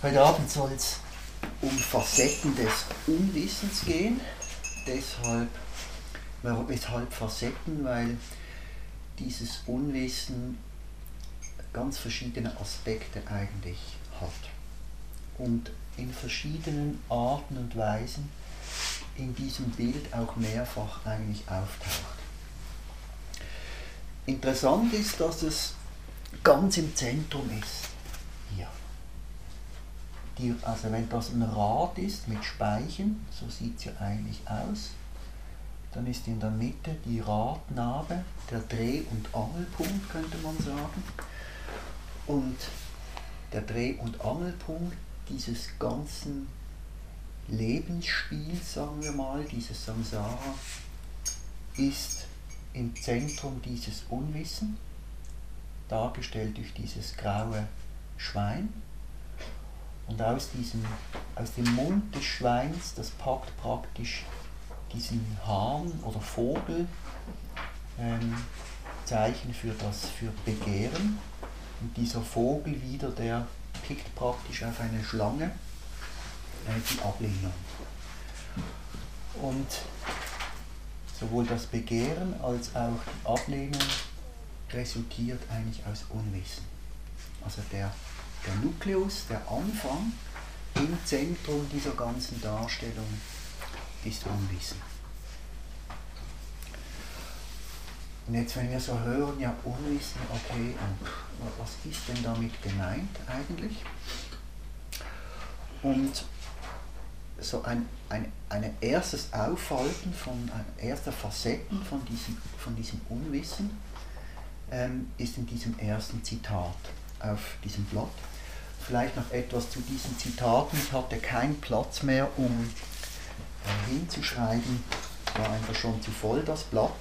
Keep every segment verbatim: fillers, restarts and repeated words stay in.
Heute Abend soll es um Facetten des Unwissens gehen. Deshalb, weshalb Facetten? Weil dieses Unwissen ganz verschiedene Aspekte eigentlich hat und in verschiedenen Arten und Weisen in diesem Bild auch mehrfach eigentlich auftaucht. Interessant ist, dass es ganz im Zentrum ist. Hier. Die, also wenn das ein Rad ist mit Speichen, so sieht es ja eigentlich aus, dann ist in der Mitte die Radnabe, der Dreh- und Angelpunkt, könnte man sagen. Und der Dreh- und Angelpunkt dieses ganzen Lebensspiels, sagen wir mal, dieses Samsara, ist im Zentrum dieses Unwissen, dargestellt durch dieses graue Schwein. Und aus, diesem, aus dem Mund des Schweins, das packt praktisch diesen Hahn oder Vogel, ähm, Zeichen für das für Begehren. Und dieser Vogel wieder, der pickt praktisch auf eine Schlange, äh, die Ablehnung. Und sowohl das Begehren als auch die Ablehnung resultiert eigentlich aus Unwissen. Also der, der Nukleus, der Anfang im Zentrum dieser ganzen Darstellung ist Unwissen. Und jetzt, wenn wir so hören, ja, Unwissen, okay, und was ist denn damit gemeint eigentlich? Und so ein, ein, ein erstes Aufhalten von ein erster Facetten von diesem, von diesem Unwissen ähm, ist in diesem ersten Zitat auf diesem Blatt. Vielleicht noch etwas zu diesen Zitaten. Ich hatte keinen Platz mehr, um äh, hinzuschreiben, war einfach schon zu voll das Blatt,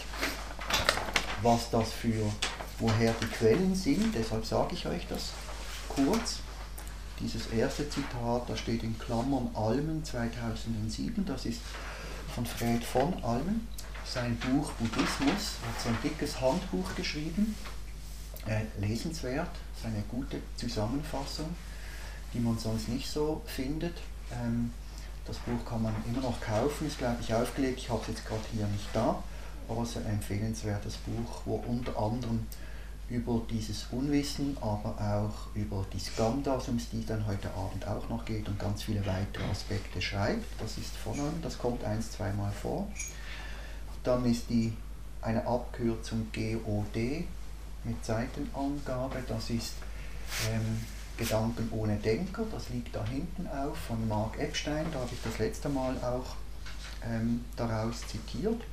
was das für, woher die Quellen sind, deshalb sage ich euch das kurz. Dieses erste Zitat, da steht in Klammern Almen zweitausendsieben, das ist von Fred von Almen, sein Buch Buddhismus, er hat so ein dickes Handbuch geschrieben, äh, lesenswert, ist eine gute Zusammenfassung, die man sonst nicht so findet. Ähm, das Buch kann man immer noch kaufen, ist glaube ich aufgelegt, ich habe es jetzt gerade hier nicht da, aber es ist ein empfehlenswertes Buch, wo unter anderem über dieses Unwissen, aber auch über die Skandhas, um die es dann heute Abend auch noch geht, und ganz viele weitere Aspekte schreibt. Das ist von einem, das kommt eins, zweimal vor. Dann ist die eine Abkürzung G O D mit Seitenangabe, das ist ähm, Gedanken ohne Denker, das liegt da hinten auf, von Mark Epstein, da habe ich das letzte Mal auch ähm, daraus zitiert.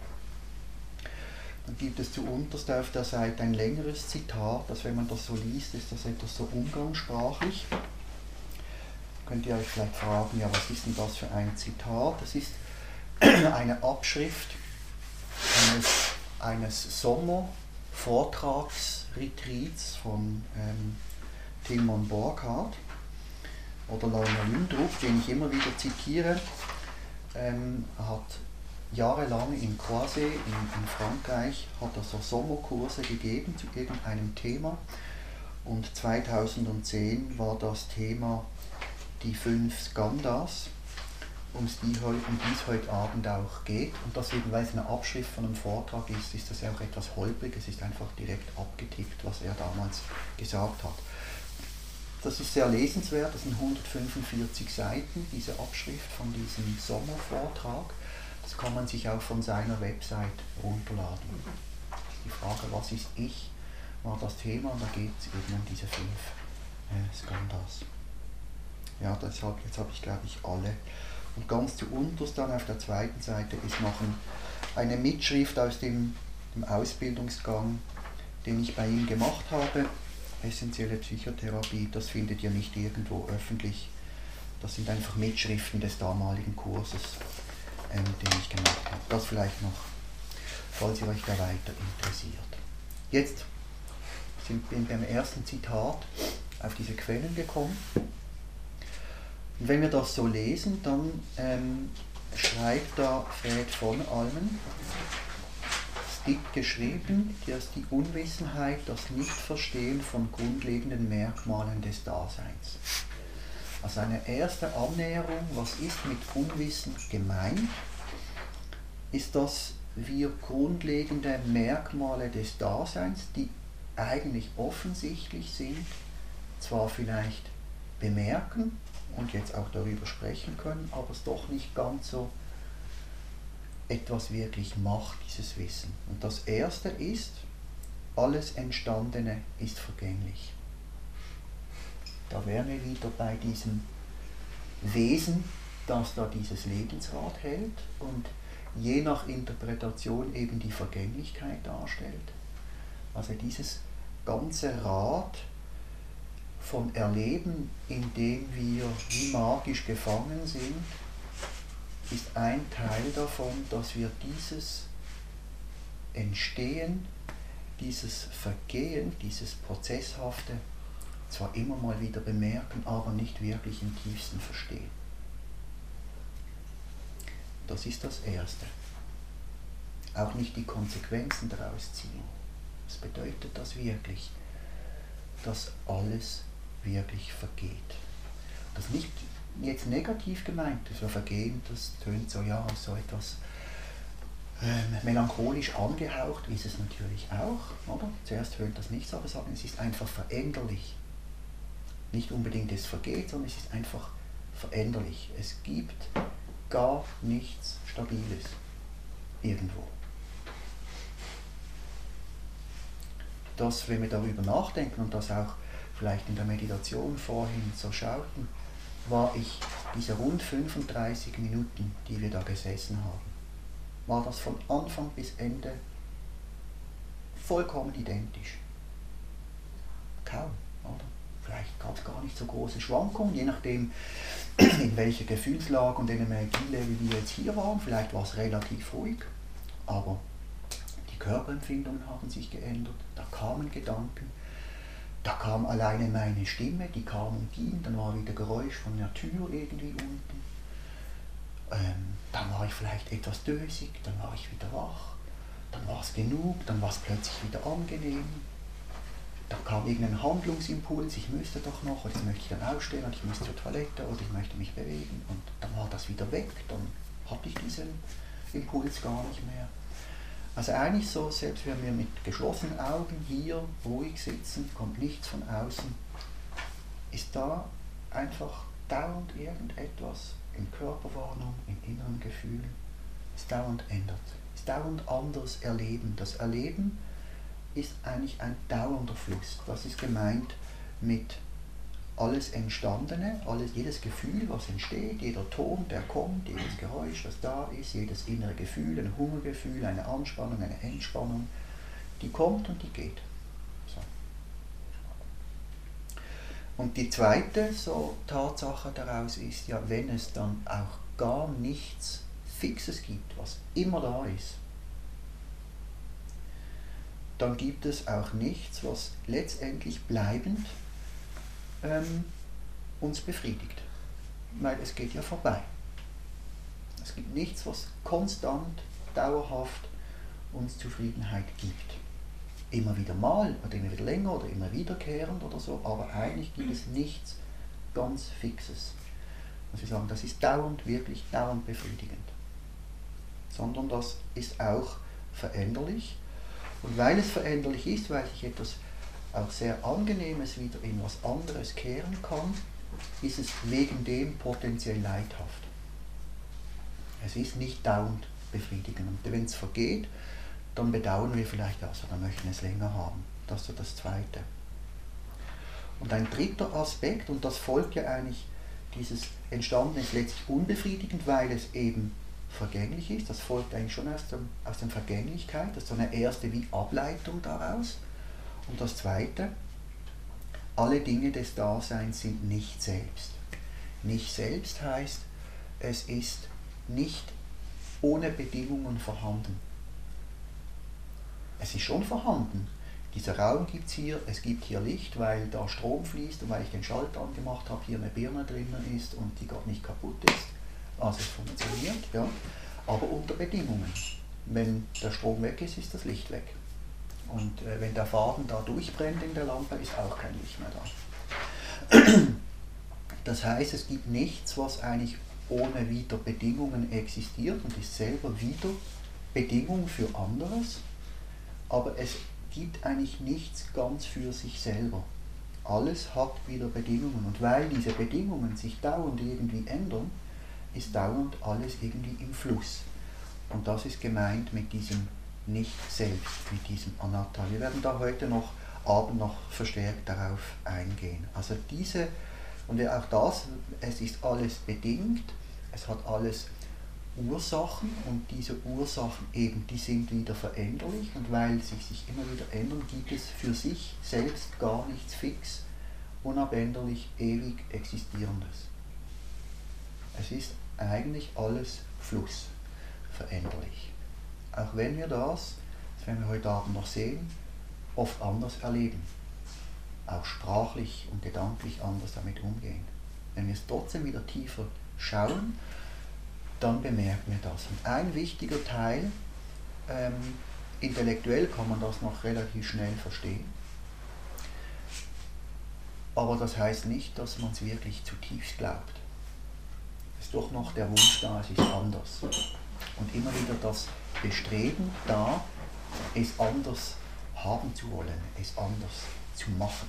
Dann gibt es zu unterst auf der Seite ein längeres Zitat, das, wenn man das so liest, ist das etwas so umgangssprachlich. Könnt ihr euch vielleicht fragen, ja, was ist denn das für ein Zitat? Das ist eine Abschrift eines, eines Sommervortragsretreats von ähm, Tilman Burkhardt oder Lorna Lündrup, den ich immer wieder zitiere. Ähm, hat jahrelang in Croisset in, in Frankreich hat er so Sommerkurse gegeben zu irgendeinem Thema, und zweitausendzehn war das Thema die fünf Skandhas, um die es heute Abend auch geht, und das eben, weil es eine Abschrift von einem Vortrag ist, ist das ja auch etwas holprig, es ist einfach direkt abgetippt, was er damals gesagt hat. Das ist sehr lesenswert, das sind hundertfünfundvierzig Seiten, diese Abschrift von diesem Sommervortrag. Das kann man sich auch von seiner Website runterladen. Die Frage, was ist ich, war das Thema, und da geht es eben um diese fünf äh, Skandhas. Ja, deshalb, jetzt habe ich glaube ich alle. Und ganz zu unterst dann auf der zweiten Seite ist noch ein, eine Mitschrift aus dem, dem Ausbildungsgang, den ich bei ihm gemacht habe. Essentielle Psychotherapie, das findet ihr nicht irgendwo öffentlich. Das sind einfach Mitschriften des damaligen Kurses, ähm, den ich gemacht habe. Das vielleicht noch, falls ihr euch da weiter interessiert. Jetzt sind wir beim ersten Zitat auf diese Quellen gekommen. Und wenn wir das so lesen, dann ähm, schreibt da Fred von Almen, dick geschrieben, dass die Unwissenheit, das Nichtverstehen von grundlegenden Merkmalen des Daseins. Also eine erste Annäherung, was ist mit Unwissen gemeint, ist, dass wir grundlegende Merkmale des Daseins, die eigentlich offensichtlich sind, zwar vielleicht bemerken und jetzt auch darüber sprechen können, aber es doch nicht ganz so etwas wirklich macht, dieses Wissen. Und das erste ist, alles Entstandene ist vergänglich. Da wären wir wieder bei diesem Wesen, das da dieses Lebensrad hält und je nach Interpretation eben die Vergänglichkeit darstellt. Also dieses ganze Rad von Erleben, in dem wir wie magisch gefangen sind, ist ein Teil davon, dass wir dieses Entstehen, dieses Vergehen, dieses Prozesshafte zwar immer mal wieder bemerken, aber nicht wirklich im tiefsten verstehen. Das ist das Erste. Auch nicht die Konsequenzen daraus ziehen. Was bedeutet das wirklich? Dass alles wirklich vergeht. Das nicht jetzt negativ gemeint, das wir vergehen, das tönt so, ja, so etwas ähm, melancholisch angehaucht, ist es natürlich auch, oder? Zuerst tönt das nicht so, aber sagen, es ist einfach veränderlich. Nicht unbedingt es vergeht, sondern es ist einfach veränderlich. Es gibt gar nichts Stabiles irgendwo. Das, wenn wir darüber nachdenken und das auch vielleicht in der Meditation vorhin so schauten, war ich diese rund fünfunddreißig Minuten, die wir da gesessen haben, war das von Anfang bis Ende vollkommen identisch. Kaum, oder? Vielleicht gab es gar nicht so große Schwankungen, je nachdem, in welcher Gefühlslage und Energielevel wir jetzt hier waren. Vielleicht war es relativ ruhig, aber die Körperempfindungen haben sich geändert, da kamen Gedanken, da kam alleine meine Stimme, die kam und ging, dann war wieder Geräusch von der Tür irgendwie unten. Ähm, dann war ich vielleicht etwas dösig, dann war ich wieder wach, dann war es genug, dann war es plötzlich wieder angenehm. Dann kam irgendein Handlungsimpuls, ich müsste doch noch, oder ich möchte ich dann aufstehen, oder ich muss zur Toilette, oder ich möchte mich bewegen, und dann war das wieder weg, dann hatte ich diesen Impuls gar nicht mehr. Also eigentlich so, selbst wenn wir mit geschlossenen Augen hier ruhig sitzen, kommt nichts von außen, ist da einfach dauernd irgendetwas in Körperwahrnehmung, in inneren Gefühlen, ist dauernd ändert, ist dauernd anders erleben. Das Erleben ist eigentlich ein dauernder Fluss. Das ist gemeint mit alles Entstandene, alles, jedes Gefühl, was entsteht, jeder Ton, der kommt, jedes Geräusch, das da ist, jedes innere Gefühl, ein Hungergefühl, eine Anspannung, eine Entspannung, die kommt und die geht. So. Und die zweite so Tatsache daraus ist ja, wenn es dann auch gar nichts Fixes gibt, was immer da ist, dann gibt es auch nichts, was letztendlich bleibend ähm, uns befriedigt. Weil es geht ja vorbei. Es gibt nichts, was konstant, dauerhaft uns Zufriedenheit gibt. Immer wieder mal, oder immer wieder länger, oder immer wiederkehrend oder so, aber eigentlich gibt es nichts ganz Fixes. Also wir sagen, das ist dauernd, wirklich dauernd befriedigend. Sondern das ist auch veränderlich. Und weil es veränderlich ist, weil sich etwas auch sehr Angenehmes wieder in was anderes kehren kann, ist es wegen dem potenziell leidhaft. Es ist nicht dauernd befriedigend. Und wenn es vergeht, dann bedauern wir vielleicht auch, oder möchten es länger haben. Das ist so das Zweite. Und ein dritter Aspekt, und das folgt ja eigentlich, dieses Entstandene ist letztlich unbefriedigend, weil es eben vergänglich ist, das folgt eigentlich schon aus, dem, aus der Vergänglichkeit, das ist so eine erste wie Ableitung daraus. Und das Zweite, alle Dinge des Daseins sind nicht selbst. Nicht selbst heißt, es ist nicht ohne Bedingungen vorhanden. Es ist schon vorhanden. Dieser Raum gibt es hier, es gibt hier Licht, weil da Strom fließt und weil ich den Schalter angemacht habe, hier eine Birne drinnen ist und die gerade nicht kaputt ist. Also es funktioniert, ja, aber unter Bedingungen. Wenn der Strom weg ist, ist das Licht weg. Und äh, wenn der Faden da durchbrennt in der Lampe, ist auch kein Licht mehr da. Das heißt, es gibt nichts, was eigentlich ohne wieder Bedingungen existiert und ist selber wieder Bedingung für anderes, aber es gibt eigentlich nichts ganz für sich selber. Alles hat wieder Bedingungen und weil diese Bedingungen sich dauernd irgendwie ändern, ist dauernd alles irgendwie im Fluss. Und das ist gemeint mit diesem Nicht-Selbst, mit diesem Anatta. Wir werden da heute noch, Abend noch verstärkt darauf eingehen. Also diese, und auch das, es ist alles bedingt, es hat alles Ursachen und diese Ursachen eben, die sind wieder veränderlich und weil sie sich immer wieder ändern, gibt es für sich selbst gar nichts fix, unabänderlich, ewig Existierendes. Es ist eigentlich alles Fluss, veränderlich. Auch wenn wir das, das werden wir heute Abend noch sehen, oft anders erleben. Auch sprachlich und gedanklich anders damit umgehen. Wenn wir es trotzdem wieder tiefer schauen, dann bemerken wir das. Und ein wichtiger Teil, ähm, intellektuell kann man das noch relativ schnell verstehen, aber das heißt nicht, dass man es wirklich zutiefst glaubt. Es ist doch noch der Wunsch da, es ist anders. Und immer wieder das Bestreben da, es anders haben zu wollen, es anders zu machen.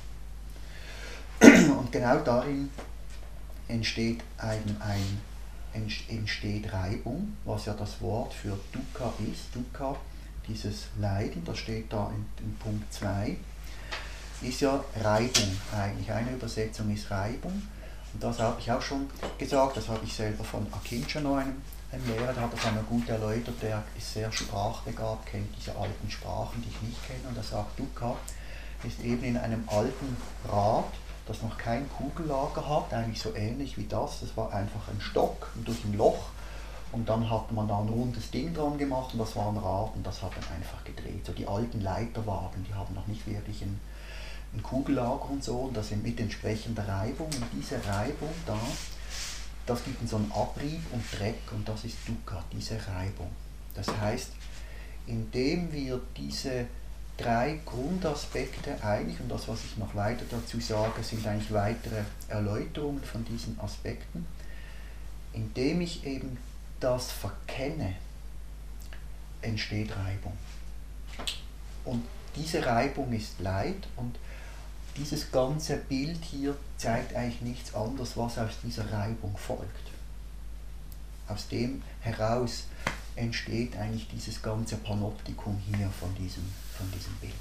Und genau darin entsteht ein, ein entsteht Reibung, was ja das Wort für Dukkha ist. Dukkha, dieses Leiden, das steht da in, in Punkt zwei, ist ja Reibung eigentlich. Eine Übersetzung ist Reibung. Und das habe ich auch schon gesagt, das habe ich selber von Akinsha noch einem, einem Lehrer, der hat das einmal gut erläutert, der ist sehr sprachbegabt, kennt diese alten Sprachen, die ich nicht kenne, und er sagt, Dukkha ist eben in einem alten Rad, das noch kein Kugellager hat, eigentlich so ähnlich wie das. Das war einfach ein Stock durch ein Loch und dann hat man da ein rundes Ding dran gemacht und das war ein Rad und das hat dann einfach gedreht. So die alten Leiterwagen, die haben noch nicht wirklich ein, ein Kugellager und so, und das sind mit entsprechender Reibung, und diese Reibung da, das gibt so einen Abrieb und Dreck und das ist Dukkha, diese Reibung. Das heißt, indem wir diese drei Grundaspekte eigentlich, und das, was ich noch weiter dazu sage, sind eigentlich weitere Erläuterungen von diesen Aspekten, indem ich eben das verkenne, entsteht Reibung. Und diese Reibung ist Leid, und dieses ganze Bild hier zeigt eigentlich nichts anderes, was aus dieser Reibung folgt. Aus dem heraus entsteht eigentlich dieses ganze Panoptikum hier von diesem, von diesem Bild.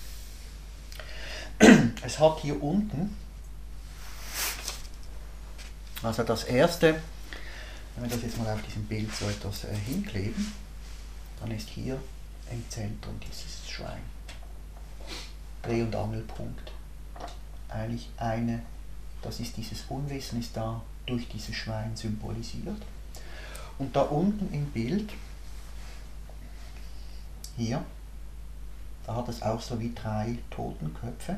Es hat hier unten, also das erste, wenn wir das jetzt mal auf diesem Bild so etwas äh, hinkleben, dann ist hier im Zentrum dieses Schwein. Dreh- und Angelpunkt. Eigentlich eine, das ist dieses Unwissen, ist da durch dieses Schwein symbolisiert. Und da unten im Bild, hier, da hat es auch so wie drei Totenköpfe.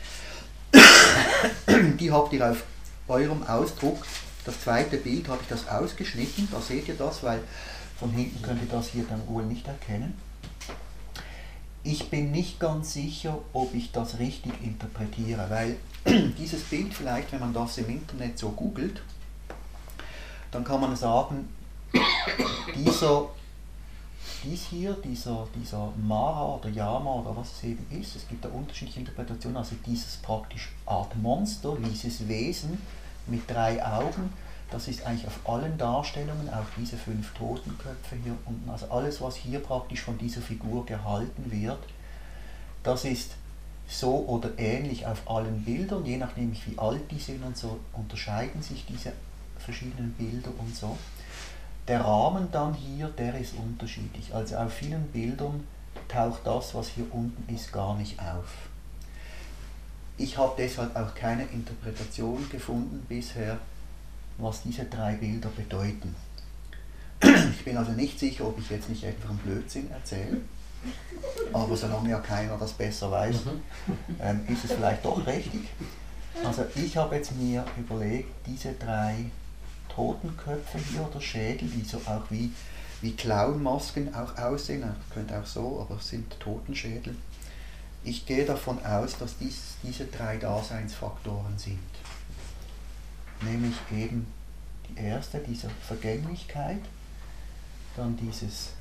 Die habt ihr auf eurem Ausdruck, das zweite Bild habe ich das ausgeschnitten, da seht ihr das, weil von hinten könnt ihr das hier dann wohl nicht erkennen. Ich bin nicht ganz sicher, ob ich das richtig interpretiere, weil dieses Bild vielleicht, wenn man das im Internet so googelt, dann kann man sagen, dieser, dies hier, dieser, dieser Mara oder Yama oder was es eben ist, es gibt da unterschiedliche Interpretationen, also dieses praktisch Art Monster, dieses Wesen mit drei Augen, das ist eigentlich auf allen Darstellungen, auch diese fünf Totenköpfe hier unten, also alles, was hier praktisch von dieser Figur gehalten wird, das ist so oder ähnlich auf allen Bildern, je nachdem wie alt die sind und so, unterscheiden sich diese verschiedenen Bilder und so. Der Rahmen dann hier, der ist unterschiedlich, also auf vielen Bildern taucht das, was hier unten ist, gar nicht auf. Ich habe deshalb auch keine Interpretation gefunden bisher, was diese drei Bilder bedeuten. Ich bin also nicht sicher, ob ich jetzt nicht einfach einen Blödsinn erzähle, aber solange ja keiner das besser weiß, ähm, ist es vielleicht doch richtig. Also ich habe jetzt mir überlegt, diese drei Totenköpfe hier oder Schädel, die so auch wie, wie Clownmasken auch aussehen, könnte auch so, aber es sind Totenschädel. Ich gehe davon aus, dass dies, diese drei Daseinsfaktoren sind. nämlich eben die erste, diese Vergänglichkeit, dann dieses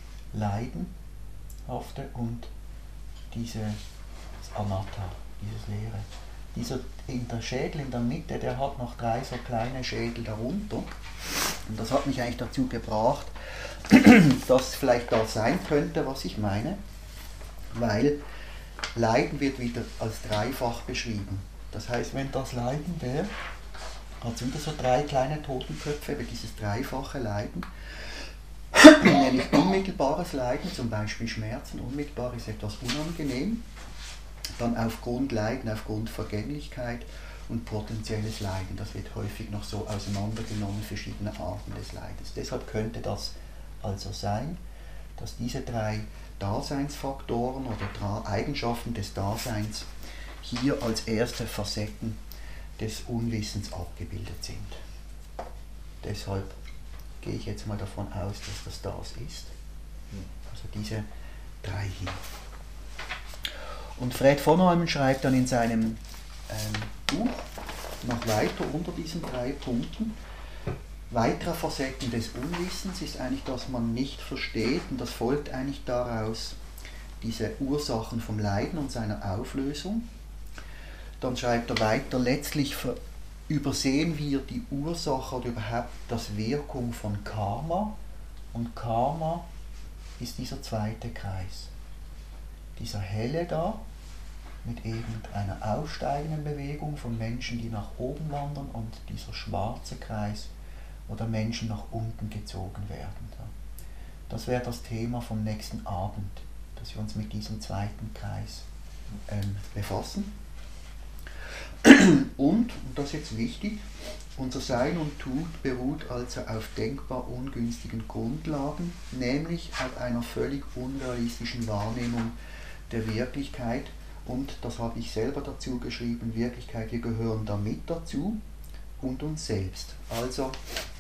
Leidenhafte und dieses Anatta, dieses Leere. Dieser in der Schädel in der Mitte, der hat noch drei so kleine Schädel darunter. Und das hat mich eigentlich dazu gebracht, dass vielleicht das sein könnte, was ich meine, weil Leiden wird wieder als dreifach beschrieben. Das heißt, wenn das Leiden wäre, hat es wieder so drei kleine Totenköpfe über dieses dreifache Leiden, nämlich unmittelbares Leiden, zum Beispiel Schmerzen. Unmittelbar ist etwas unangenehm, dann aufgrund Leiden, aufgrund Vergänglichkeit und potenzielles Leiden. Das wird häufig noch so auseinandergenommen, verschiedene Arten des Leidens. Deshalb könnte das also sein, dass diese drei Daseinsfaktoren oder Eigenschaften des Daseins hier als erste Facetten des Unwissens abgebildet sind. Deshalb gehe ich jetzt mal davon aus, dass das das ist. Also diese drei hier. Und Fred von Neumann schreibt dann in seinem ähm, Buch noch weiter unter diesen drei Punkten: Weitere Facetten des Unwissens ist eigentlich, dass man nicht versteht, und das folgt eigentlich daraus, diese Ursachen vom Leiden und seiner Auflösung. Dann schreibt er weiter, letztlich übersehen wir die Ursache oder überhaupt das Wirkung von Karma, und Karma ist dieser zweite Kreis. Dieser helle da, mit eben einer aufsteigenden Bewegung von Menschen, die nach oben wandern, und dieser schwarze Kreis, oder Menschen nach unten gezogen werden. Das wäre das Thema vom nächsten Abend, dass wir uns mit diesem zweiten Kreis ähm, befassen. Und, und das ist jetzt wichtig, unser Sein und Tun beruht also auf denkbar ungünstigen Grundlagen, nämlich auf einer völlig unrealistischen Wahrnehmung der Wirklichkeit. Und das habe ich selber dazu geschrieben, Wirklichkeit, wir gehören damit dazu und uns selbst. Also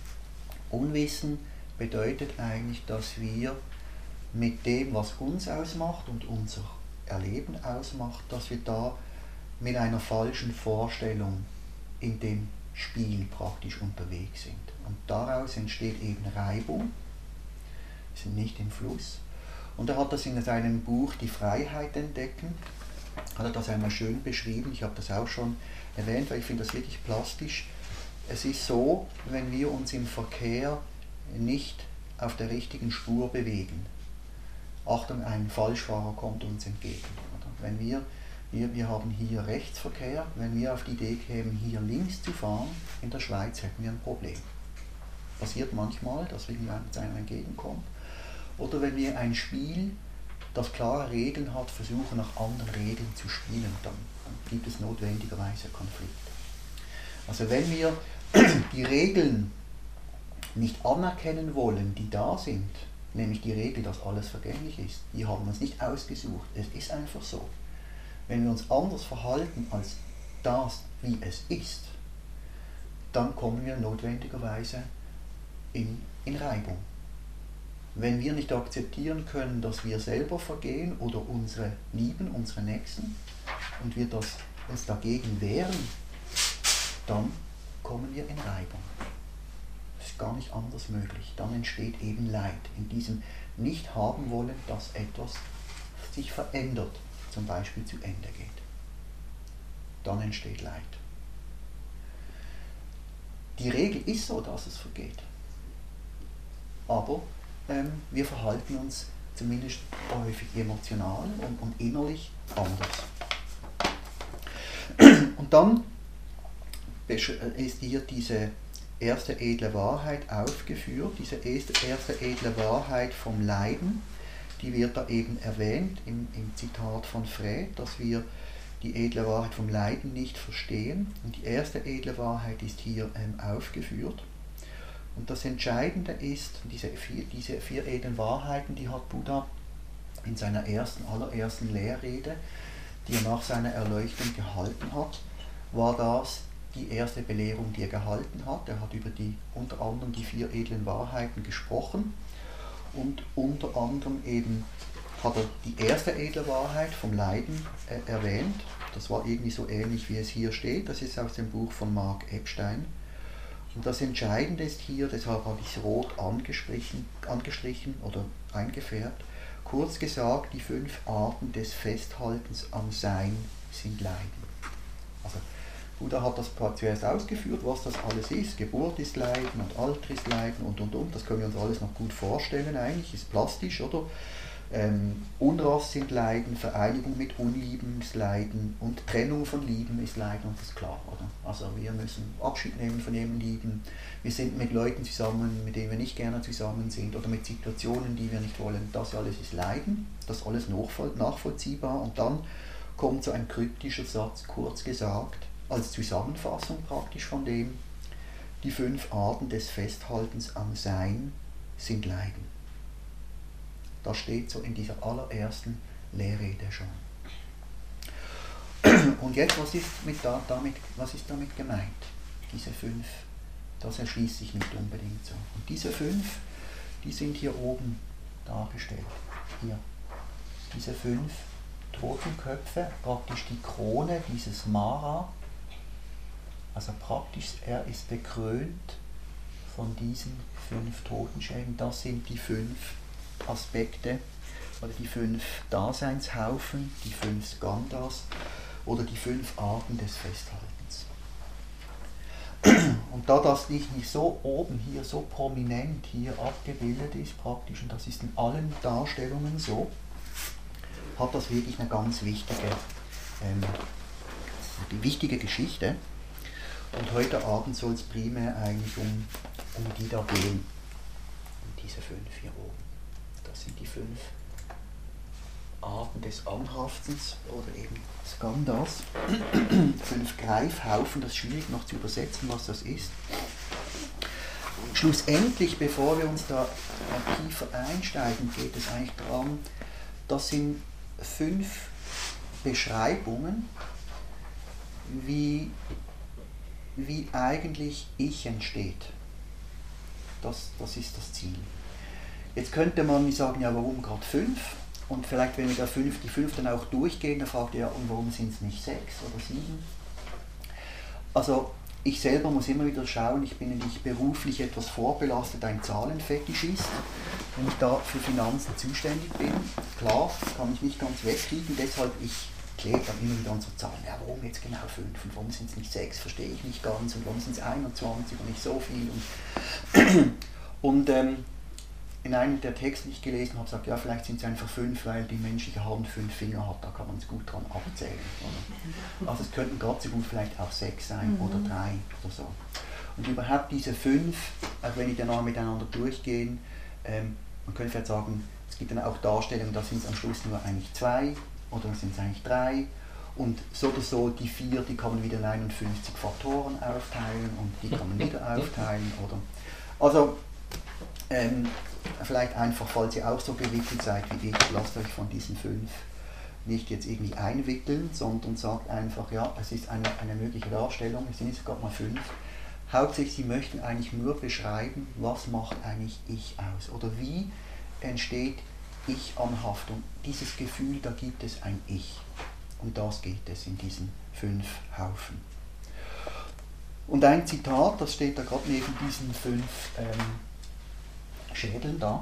Unwissen bedeutet eigentlich, dass wir mit dem, was uns ausmacht und unser Erleben ausmacht, dass wir da mit einer falschen Vorstellung in dem Spiel praktisch unterwegs sind. Und daraus entsteht eben Reibung, wir sind nicht im Fluss. Und er hat das in seinem Buch Die Freiheit entdecken, hat er das einmal schön beschrieben, ich habe das auch schon erwähnt, weil ich finde das wirklich plastisch. Es ist so, wenn wir uns im Verkehr nicht auf der richtigen Spur bewegen. Achtung, ein Falschfahrer kommt uns entgegen. Wenn wir, wir, wir haben hier Rechtsverkehr, wenn wir auf die Idee kämen, hier links zu fahren, in der Schweiz hätten wir ein Problem. Passiert manchmal, dass irgendjemand einem entgegenkommt. Oder wenn wir ein Spiel, das klare Regeln hat, versuchen nach anderen Regeln zu spielen, dann, dann gibt es notwendigerweise Konflikte. Also wenn wir die Regeln nicht anerkennen wollen, die da sind, nämlich die Regel, dass alles vergänglich ist, die haben wir uns nicht ausgesucht, es ist einfach so. Wenn wir uns anders verhalten als das, wie es ist, dann kommen wir notwendigerweise in, in Reibung. Wenn wir nicht akzeptieren können, dass wir selber vergehen oder unsere Lieben, unsere Nächsten, und wir das, uns dagegen wehren, dann kommen wir in Reibung. Das ist gar nicht anders möglich. Dann entsteht eben Leid. In diesem nicht haben wollen, dass etwas sich verändert, zum Beispiel zu Ende geht. Dann entsteht Leid. Die Regel ist so, dass es vergeht. Aber ähm, wir verhalten uns zumindest häufig emotional und, und innerlich anders. Und dann ist hier diese erste edle Wahrheit aufgeführt, diese erste, erste edle Wahrheit vom Leiden, die wird da eben erwähnt im, im Zitat von Fred, dass wir die edle Wahrheit vom Leiden nicht verstehen. Und die erste edle Wahrheit ist hier ähm, aufgeführt. Und das Entscheidende ist, diese vier, diese vier edlen Wahrheiten, die hat Buddha in seiner ersten, allerersten Lehrrede, die er nach seiner Erleuchtung gehalten hat, war das die erste Belehrung, die er gehalten hat. Er hat über die, unter anderem die vier edlen Wahrheiten gesprochen und unter anderem eben hat er die erste edle Wahrheit vom Leiden äh, erwähnt. Das war irgendwie so ähnlich, wie es hier steht. Das ist aus dem Buch von Mark Epstein. Und das Entscheidende ist hier, deshalb habe ich es rot angestrichen, angestrichen oder eingefärbt, kurz gesagt, die fünf Arten des Festhaltens am Sein sind Leiden. Also Buddha hat das zuerst ausgeführt, was das alles ist. Geburt ist Leiden und Alter ist Leiden und und und. Das können wir uns alles noch gut vorstellen eigentlich, ist plastisch, oder? Ähm, Unrast sind Leiden, Vereinigung mit Unlieben ist Leiden und Trennung von Lieben ist Leiden, und das ist klar, oder? Also wir müssen Abschied nehmen von jedem Lieben, wir sind mit Leuten zusammen, mit denen wir nicht gerne zusammen sind, oder mit Situationen, die wir nicht wollen. Das alles ist Leiden, das ist alles nachvollziehbar, und dann kommt so ein kryptischer Satz, kurz gesagt, als Zusammenfassung praktisch von dem, die fünf Arten des Festhaltens am Sein sind Leiden. Das steht so in dieser allerersten Lehrrede schon. Und jetzt, was ist, mit da, damit, was ist damit gemeint? Diese fünf, das erschließt sich nicht unbedingt so. Und diese fünf, die sind hier oben dargestellt. Hier. Diese fünf Totenköpfe, praktisch die Krone dieses Mara. Also praktisch, er ist bekrönt von diesen fünf Totenschäden. Das sind die fünf Aspekte oder die fünf Daseinshaufen, die fünf Skandhas oder die fünf Arten des Festhaltens. Und da das nicht, nicht so oben hier, so prominent hier abgebildet ist praktisch, und das ist in allen Darstellungen so, hat das wirklich eine ganz wichtige, ähm, die wichtige Geschichte. Und heute Abend soll es primär eigentlich um, um die da gehen, um diese fünf hier oben. Das sind die fünf Arten des Anhaftens oder eben Skandhas. Fünf Greifhaufen, das ist schwierig noch zu übersetzen, was das ist. Schlussendlich, bevor wir uns da tiefer einsteigen, geht es eigentlich darum, das sind fünf Beschreibungen, wie, wie eigentlich Ich entsteht. Das, das ist das Ziel. Jetzt könnte man sagen, ja, warum gerade fünf? Und vielleicht, wenn wir da fünf, die fünf dann auch durchgehen, dann fragt ihr, ja, und warum sind es nicht sechs oder sieben? Also, ich selber muss immer wieder schauen, ich bin nicht beruflich etwas vorbelastet, ein Zahlenfetischist. Wenn ich da für Finanzen zuständig bin, klar, kann ich nicht ganz wegkriegen, deshalb ich klebe dann immer wieder an so Zahlen. Ja, warum jetzt genau fünf und warum sind es nicht sechs, verstehe ich nicht ganz, und warum sind es einundzwanzig und nicht so viel. Und, und ähm, in einem der Texte, die ich gelesen habe, sagt, ja, vielleicht sind es einfach fünf, weil die menschliche Hand fünf Finger hat, da kann man es gut dran abzählen. Oder? Also es könnten gerade so gut vielleicht auch sechs sein, mhm, oder drei oder so. Und überhaupt diese fünf, auch wenn die dann auch miteinander durchgehen, ähm, man könnte vielleicht sagen, es gibt dann auch Darstellungen, da sind es am Schluss nur eigentlich zwei oder sind es eigentlich drei. Und so oder so, die vier, die kann man wieder in einundfünfzig Faktoren aufteilen und die kann man wieder aufteilen. Oder? Also, ähm, vielleicht einfach, falls ihr auch so gewickelt seid wie ich, lasst euch von diesen fünf nicht jetzt irgendwie einwickeln, sondern sagt einfach, ja, es ist eine, eine mögliche Darstellung, es sind jetzt gerade mal fünf. Hauptsächlich, sie möchten eigentlich nur beschreiben, was macht eigentlich Ich aus oder wie entsteht Ich-Anhaftung. Dieses Gefühl, da gibt es ein Ich. Um das geht es in diesen fünf Haufen. Und ein Zitat, das steht da gerade neben diesen fünf ähm, Schädeln da,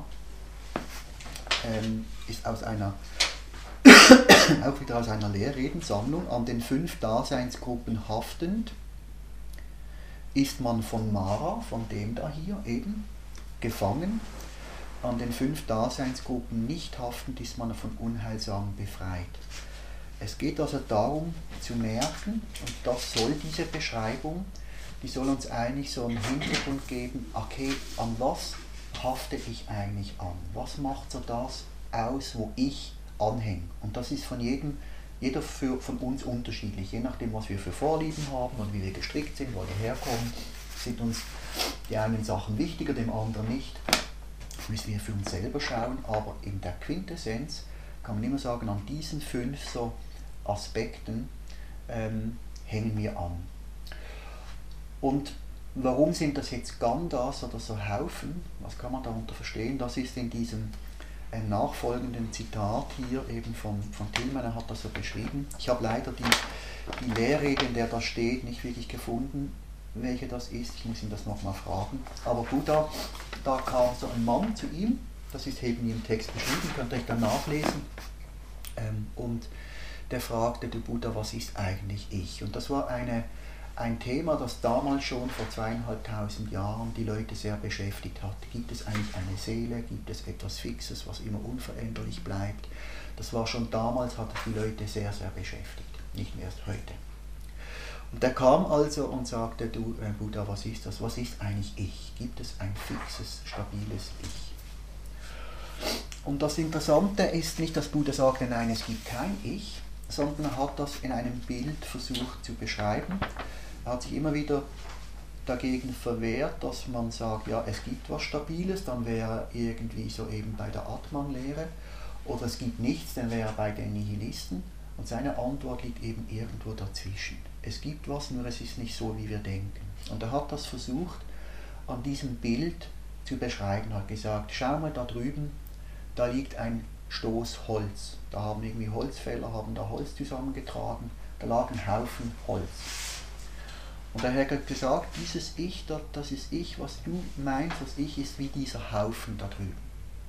ähm, ist aus einer, auch wieder aus einer Lehrredensammlung. An den fünf Daseinsgruppen haftend ist man von Mara, von dem da hier eben, gefangen. An den fünf Daseinsgruppen nicht haftend ist man von Unheilsamen befreit. Es geht also darum zu merken, und das soll diese Beschreibung, die soll uns eigentlich so einen Hintergrund geben, okay, an was hafte ich eigentlich an? Was macht so das aus, wo ich anhänge? Und das ist von jedem, jeder für, von uns unterschiedlich, je nachdem, was wir für Vorlieben haben und wie wir gestrickt sind, wo wir herkommen, sind uns die einen Sachen wichtiger, dem anderen nicht. Das müssen wir für uns selber schauen, aber in der Quintessenz kann man immer sagen, an diesen fünf so Aspekten ähm, hängen wir an. Und warum sind das jetzt Skandhas oder so Haufen? Was kann man darunter verstehen? Das ist in diesem äh, nachfolgenden Zitat hier eben von, von Tillman, er hat das so beschrieben. Ich habe leider die, die Lehrrede, in der das steht, nicht wirklich gefunden. welche das ist, ich muss ihn das nochmal fragen. Aber Buddha, da kam so ein Mann zu ihm, das ist eben im Text beschrieben, könnt ihr euch dann nachlesen, ähm, und der fragte den Buddha, was ist eigentlich ich? Und das war eine, ein Thema, das damals schon vor zweieinhalbtausend Jahren die Leute sehr beschäftigt hat. Gibt es eigentlich eine Seele? Gibt es etwas Fixes, was immer unveränderlich bleibt? Das war schon damals, hat es die Leute sehr, sehr beschäftigt, nicht mehr erst heute. Und er kam also und sagte, du äh, Buddha, was ist das? Was ist eigentlich ich? Gibt es ein fixes, stabiles Ich? Und das Interessante ist nicht, dass Buddha sagte, nein, es gibt kein Ich, sondern er hat das in einem Bild versucht zu beschreiben. Er hat sich immer wieder dagegen verwehrt, dass man sagt, ja, es gibt was Stabiles, dann wäre er irgendwie so eben bei der Atman-Lehre, oder es gibt nichts, dann wäre er bei den Nihilisten. Und seine Antwort liegt eben irgendwo dazwischen. Es gibt was, nur es ist nicht so, wie wir denken. Und er hat das versucht, an diesem Bild zu beschreiben, hat gesagt, schau mal da drüben, da liegt ein Stoß Holz. Da haben irgendwie Holzfäller, haben da Holz zusammengetragen, da lag ein Haufen Holz. Und der Herr hat gesagt, dieses Ich, das ist Ich, was du meinst, was Ich ist, wie dieser Haufen da drüben.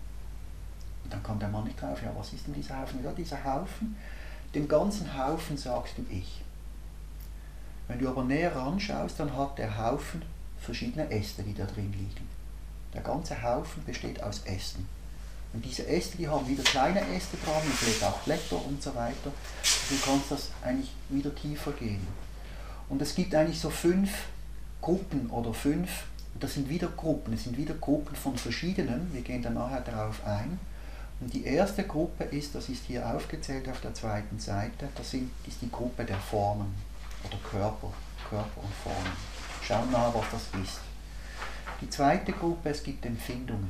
Und dann kam der Mann nicht drauf, ja, was ist denn dieser Haufen? Ja, dieser Haufen, dem ganzen Haufen sagst du Ich. Wenn du aber näher ranschaust, dann hat der Haufen verschiedene Äste, die da drin liegen. Der ganze Haufen besteht aus Ästen. Und diese Äste, die haben wieder kleine Äste dran, und vielleicht auch Blätter und so weiter. Du kannst das eigentlich wieder tiefer gehen. Und es gibt eigentlich so fünf Gruppen oder fünf, das sind wieder Gruppen, es sind wieder Gruppen von verschiedenen, wir gehen dann nachher darauf ein. Und die erste Gruppe ist, das ist hier aufgezählt auf der zweiten Seite, das sind, ist die Gruppe der Formen oder Körper, Körper und Formen. Schauen wir mal, was das ist. Die zweite Gruppe, es gibt Empfindungen.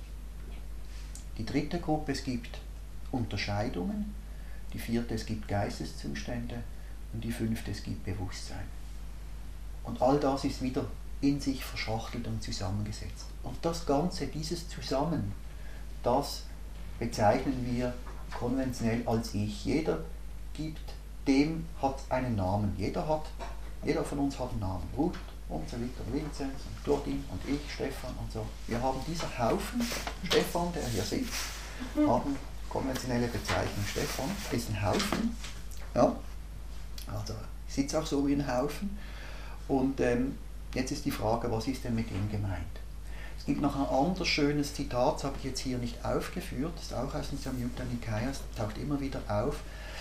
Die dritte Gruppe, es gibt Unterscheidungen. Die vierte, es gibt Geisteszustände. Und die fünfte, es gibt Bewusstsein. Und all das ist wieder in sich verschachtelt und zusammengesetzt. Und das Ganze, dieses Zusammen, das bezeichnen wir konventionell als Ich. Jeder gibt, dem hat einen Namen. Jeder, hat, jeder von uns hat einen Namen. Ruth und so weiter, Vinzenz und Claudine und ich, Stefan und so. Wir haben dieser Haufen, Stefan, der hier sitzt, haben konventionelle Bezeichnung. Stefan ist ein Haufen. Ja. Also ich sitze auch so wie ein Haufen. Und ähm, jetzt ist die Frage, was ist denn mit ihm gemeint? Es gibt noch ein anderes schönes Zitat, das habe ich jetzt hier nicht aufgeführt, das ist auch aus dem Samyutta Nikaya, das taucht immer wieder auf.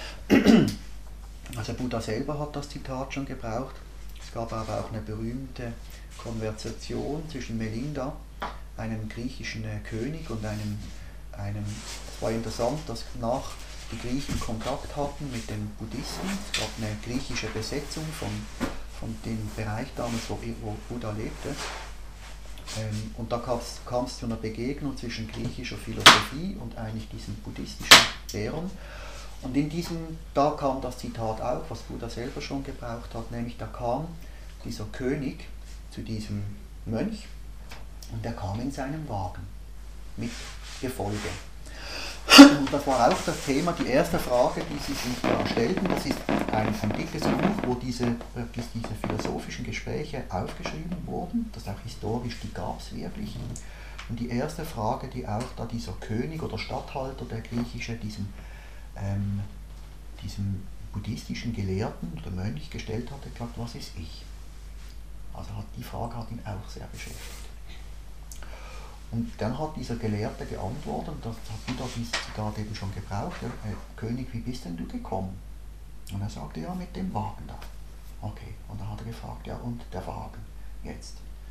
Also Buddha selber hat das Zitat schon gebraucht. Es gab aber auch eine berühmte Konversation zwischen Melinda, einem griechischen äh, König, und einem, einem, es war interessant, dass nach die Griechen Kontakt hatten mit den Buddhisten. Es gab eine griechische Besetzung von, von dem Bereich damals, wo, wo Buddha lebte. Ähm, und da kam es zu einer Begegnung zwischen griechischer Philosophie und eigentlich diesen buddhistischen Lehrern. Und in diesem, da kam das Zitat auf, was Buddha selber schon gebraucht hat, nämlich da kam dieser König zu diesem Mönch und der kam in seinem Wagen mit Gefolge. Und das war auch das Thema, die erste Frage, die sie sich da stellten. Das ist ein, ein dickes Buch, wo diese, wirklich diese philosophischen Gespräche aufgeschrieben wurden. Das ist auch historisch, die gab es wirklich. Und die erste Frage, die auch da dieser König oder Statthalter, der griechische, diesem, ähm, diesem buddhistischen Gelehrten oder Mönch gestellt hatte, gesagt, was ist ich? Also hat, die Frage hat ihn auch sehr beschäftigt. Und dann hat dieser Gelehrte geantwortet, und das hat Buddha dieses Zitat eben schon gebraucht, ja, äh, König, wie bist denn du gekommen? Und er sagte, ja, mit dem Wagen da. Okay, und dann hat er gefragt, ja, und der Wagen jetzt?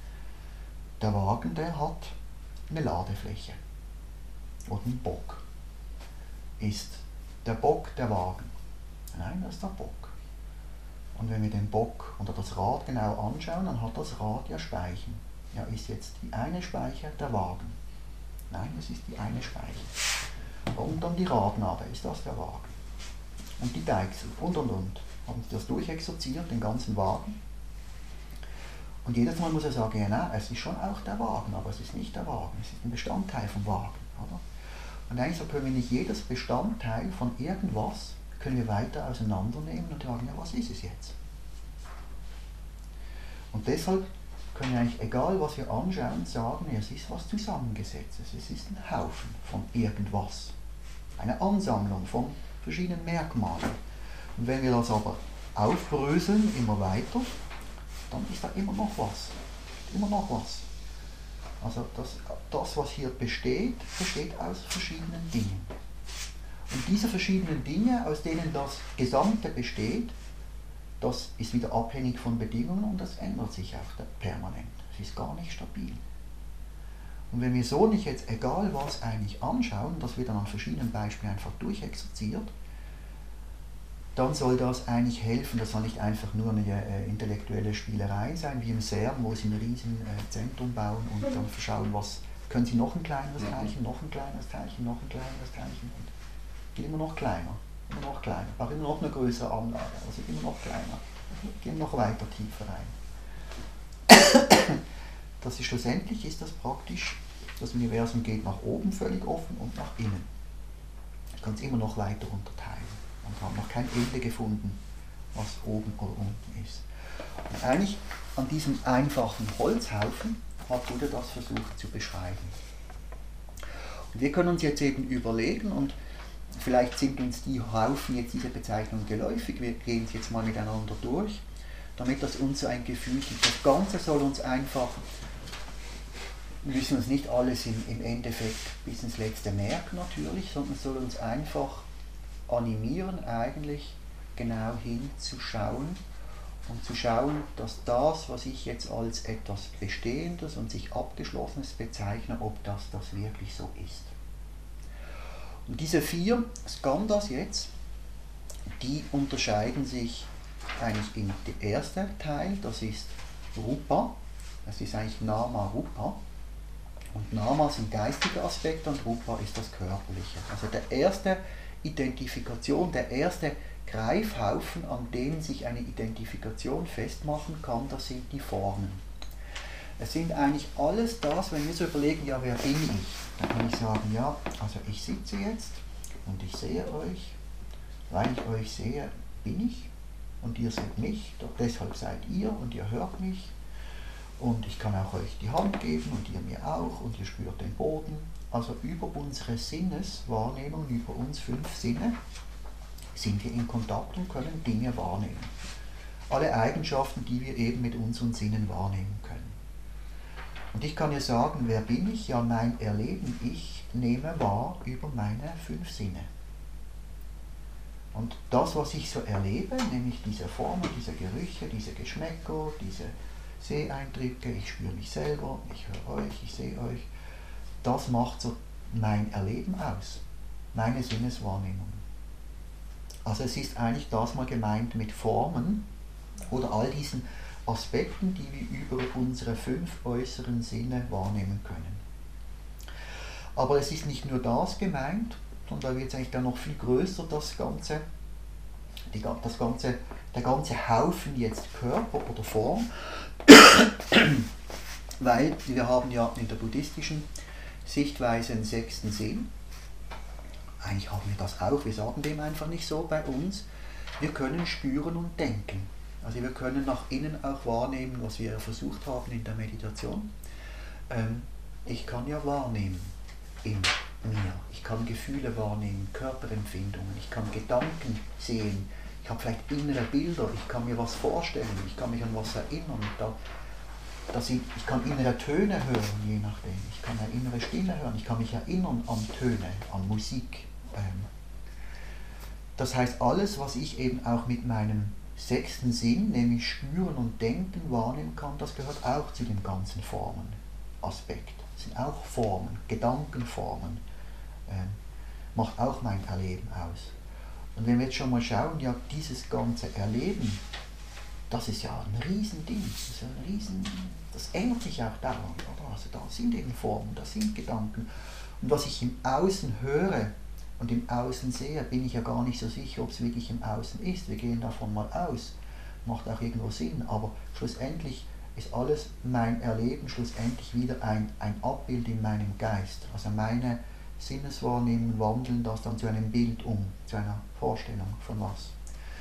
Der Wagen, der hat eine Ladefläche und einen Bock. Ist der Bock der Wagen? Nein, das ist der Bock. Und wenn wir den Bock oder das Rad genau anschauen, dann hat das Rad ja Speichen. Ja, ist jetzt die eine Speiche der Wagen? Nein, es ist die eine Speiche. Und dann die Radnabe, ist das der Wagen? Und die Deichsel und und und. Haben sie das durchexerziert, den ganzen Wagen? Und jedes Mal muss er sagen, ja, nein, es ist schon auch der Wagen, aber es ist nicht der Wagen, es ist ein Bestandteil vom Wagen. Oder? Und eigentlich so können wir nicht jedes Bestandteil von irgendwas können wir weiter auseinandernehmen und sagen, ja, was ist es jetzt? Und deshalb können wir eigentlich, egal was wir anschauen, sagen, es ist was Zusammengesetztes, es ist ein Haufen von irgendwas. Eine Ansammlung von verschiedenen Merkmalen. Und wenn wir das aber aufbröseln, immer weiter, dann ist da immer noch was. Immer noch was. Also das, das, was hier besteht, besteht aus verschiedenen Dingen. Und diese verschiedenen Dinge, aus denen das Gesamte besteht, das ist wieder abhängig von Bedingungen und das ändert sich auch permanent. Es ist gar nicht stabil. Und wenn wir so nicht jetzt egal was eigentlich anschauen, das wird dann an verschiedenen Beispielen einfach durchexerziert, dann soll das eigentlich helfen. Das soll nicht einfach nur eine äh, intellektuelle Spielerei sein, wie im CERN, wo sie ein riesen äh, Zentrum bauen und dann schauen, was können sie noch ein kleineres Teilchen, noch ein kleineres Teilchen, noch ein kleineres Teilchen und geht immer noch kleiner. Immer noch kleiner, auch immer noch eine größere Anlage, also immer noch kleiner, gehen noch weiter tiefer rein. Das ist, schlussendlich ist das praktisch, das Universum geht nach oben völlig offen und nach innen. Ich kann es immer noch weiter unterteilen und haben noch kein Ende gefunden, was oben oder unten ist. Und eigentlich an diesem einfachen Holzhaufen hat Buddha das versucht zu beschreiben. Und wir können uns jetzt eben überlegen, und vielleicht sind uns die Haufen jetzt diese Bezeichnung geläufig, wir gehen es jetzt mal miteinander durch, damit das uns so ein Gefühl gibt. Das Ganze soll uns einfach, wir müssen uns nicht alles im, im Endeffekt bis ins Letzte merken natürlich, sondern soll uns einfach animieren, eigentlich genau hinzuschauen und zu schauen, dass das, was ich jetzt als etwas Bestehendes und sich Abgeschlossenes bezeichne, ob das das wirklich so ist. Und diese vier Skandhas jetzt, die unterscheiden sich eigentlich in den ersten Teil, das ist Rupa, das ist eigentlich Nama Rupa. Und Nama sind geistige Aspekte und Rupa ist das Körperliche. Also der erste Identifikation, der erste Greifhaufen, an dem sich eine Identifikation festmachen kann, das sind die Formen. Es sind eigentlich alles das, wenn wir so überlegen, ja, wer bin ich? Dann kann ich sagen, ja, also ich sitze jetzt und ich sehe euch. Weil ich euch sehe, bin ich und ihr seht mich, doch deshalb seid ihr und ihr hört mich. Und ich kann auch euch die Hand geben und ihr mir auch und ihr spürt den Boden. Also über unsere Sinneswahrnehmung, über uns fünf Sinne, sind wir in Kontakt und können Dinge wahrnehmen. Alle Eigenschaften, die wir eben mit unseren Sinnen wahrnehmen können. Und ich kann ja sagen, wer bin ich? Ja, mein Erleben, ich nehme wahr über meine fünf Sinne. Und das, was ich so erlebe, nämlich diese Formen, diese Gerüche, diese Geschmäcker, diese Seeeindrücke, ich spüre mich selber, ich höre euch, ich sehe euch, das macht so mein Erleben aus, meine Sinneswahrnehmung. Also es ist eigentlich das mal gemeint mit Formen oder all diesen Aspekten, die wir über unsere fünf äußeren Sinne wahrnehmen können. Aber es ist nicht nur das gemeint, sondern da wird es eigentlich dann noch viel größer, das Ganze, die, das ganze, der ganze Haufen jetzt Körper oder Form, weil wir haben ja in der buddhistischen Sichtweise einen sechsten Sinn. Eigentlich haben wir das auch, wir sagen dem einfach nicht so bei uns. Wir können spüren und denken. Also wir können nach innen auch wahrnehmen, was wir versucht haben in der Meditation. Ähm, ich kann ja wahrnehmen in mir. Ich kann Gefühle wahrnehmen, Körperempfindungen, ich kann Gedanken sehen, ich habe vielleicht innere Bilder, ich kann mir was vorstellen, ich kann mich an was erinnern. Da, da sind, ich kann innere Töne hören, je nachdem. Ich kann eine innere Stimme hören, ich kann mich erinnern an Töne, an Musik. Ähm, das heißt, alles, was ich eben auch mit meinem sechsten Sinn, nämlich spüren und denken, wahrnehmen kann, das gehört auch zu dem ganzen Formenaspekt. Das sind auch Formen, Gedankenformen, ähm, macht auch mein Erleben aus. Und wenn wir jetzt schon mal schauen, ja, dieses ganze Erleben, das ist ja ein Riesending, das ist ein Riesen, das ändert sich auch dauernd, oder? Also da sind eben Formen, da sind Gedanken. Und was ich im Außen höre und im Außen sehe, bin ich ja gar nicht so sicher, ob es wirklich im Außen ist. Wir gehen davon mal aus, macht auch irgendwo Sinn, aber schlussendlich ist alles mein Erleben schlussendlich wieder ein, ein Abbild in meinem Geist. Also meine Sinneswahrnehmungen wandeln das dann zu einem Bild um, zu einer Vorstellung von was.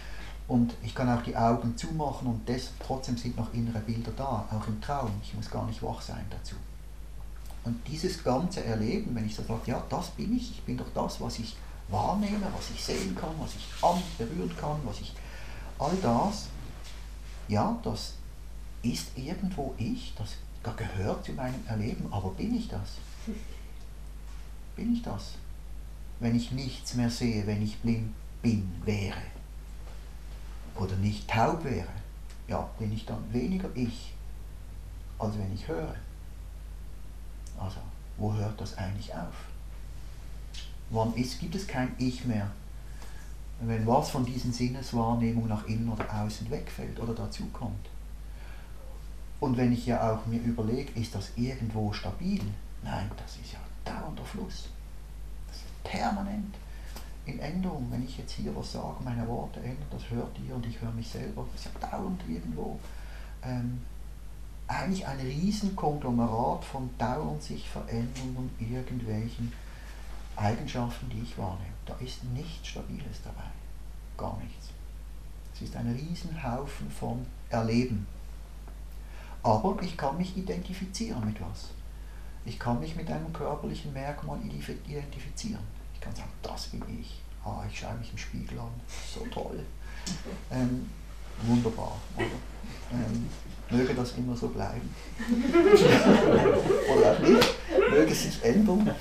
Und ich kann auch die Augen zumachen und des, trotzdem sind noch innere Bilder da, auch im Traum. Ich muss gar nicht wach sein dazu. Und dieses ganze Erleben, wenn ich so sage, ja, das bin ich, ich bin doch das, was ich wahrnehme, was ich sehen kann, was ich anberühren kann, was ich, all das, ja, das ist irgendwo ich, das gehört zu meinem Erleben, aber bin ich das? Bin ich das? Wenn ich nichts mehr sehe, wenn ich blind bin, wäre oder nicht taub wäre, ja, bin ich dann weniger ich, als wenn ich höre. Also, wo hört das eigentlich auf? Wann ist, gibt es kein Ich mehr, wenn was von diesen Sinneswahrnehmungen nach innen oder außen wegfällt oder dazukommt? Und wenn ich ja auch mir überlege, ist das irgendwo stabil? Nein, das ist ja dauernder Fluss. Das ist permanent in Änderung. Wenn ich jetzt hier was sage, meine Worte ändern, das hört ihr und ich höre mich selber. Das ist ja dauernd irgendwo. Ähm, eigentlich ein Riesenkonglomerat von dauernd sich verändernden irgendwelchen Eigenschaften, die ich wahrnehme. Da ist nichts Stabiles dabei. Gar nichts. Es ist ein Riesenhaufen von Erleben. Aber ich kann mich identifizieren mit was. Ich kann mich mit einem körperlichen Merkmal identifizieren. Ich kann sagen, das bin ich. Ah, ich schaue mich im Spiegel an. So toll. Ähm, wunderbar, oder? Ähm, möge das immer so bleiben. Oder auch nicht. Möge es sich ändern.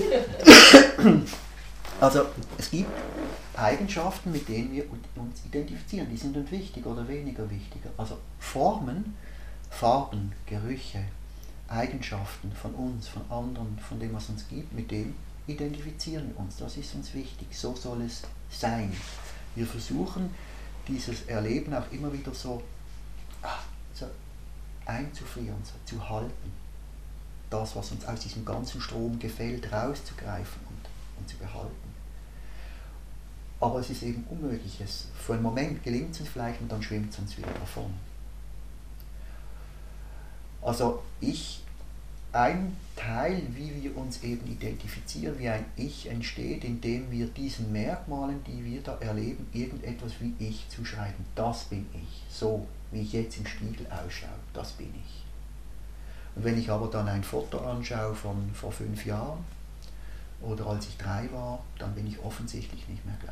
Also, es gibt Eigenschaften, mit denen wir uns identifizieren. Die sind uns wichtig oder weniger wichtig. Also Formen, Farben, Gerüche, Eigenschaften von uns, von anderen, von dem, was uns gibt, mit dem identifizieren wir uns. Das ist uns wichtig. So soll es sein. Wir versuchen, dieses Erleben auch immer wieder so, ah, so einzufrieren, so zu halten. Das, was uns aus diesem ganzen Strom gefällt, rauszugreifen und, und zu behalten. Aber es ist eben unmöglich. Es, für einen Moment gelingt es uns vielleicht und dann schwimmt es uns wieder davon. Also ich, ein Teil, wie wir uns eben identifizieren, wie ein Ich entsteht, indem wir diesen Merkmalen, die wir da erleben, irgendetwas wie Ich zuschreiben. Das bin ich. So, wie ich jetzt im Spiegel ausschaue, das bin ich. Und wenn ich aber dann ein Foto anschaue von vor fünf Jahren oder als ich drei war, dann bin ich offensichtlich nicht mehr gleich.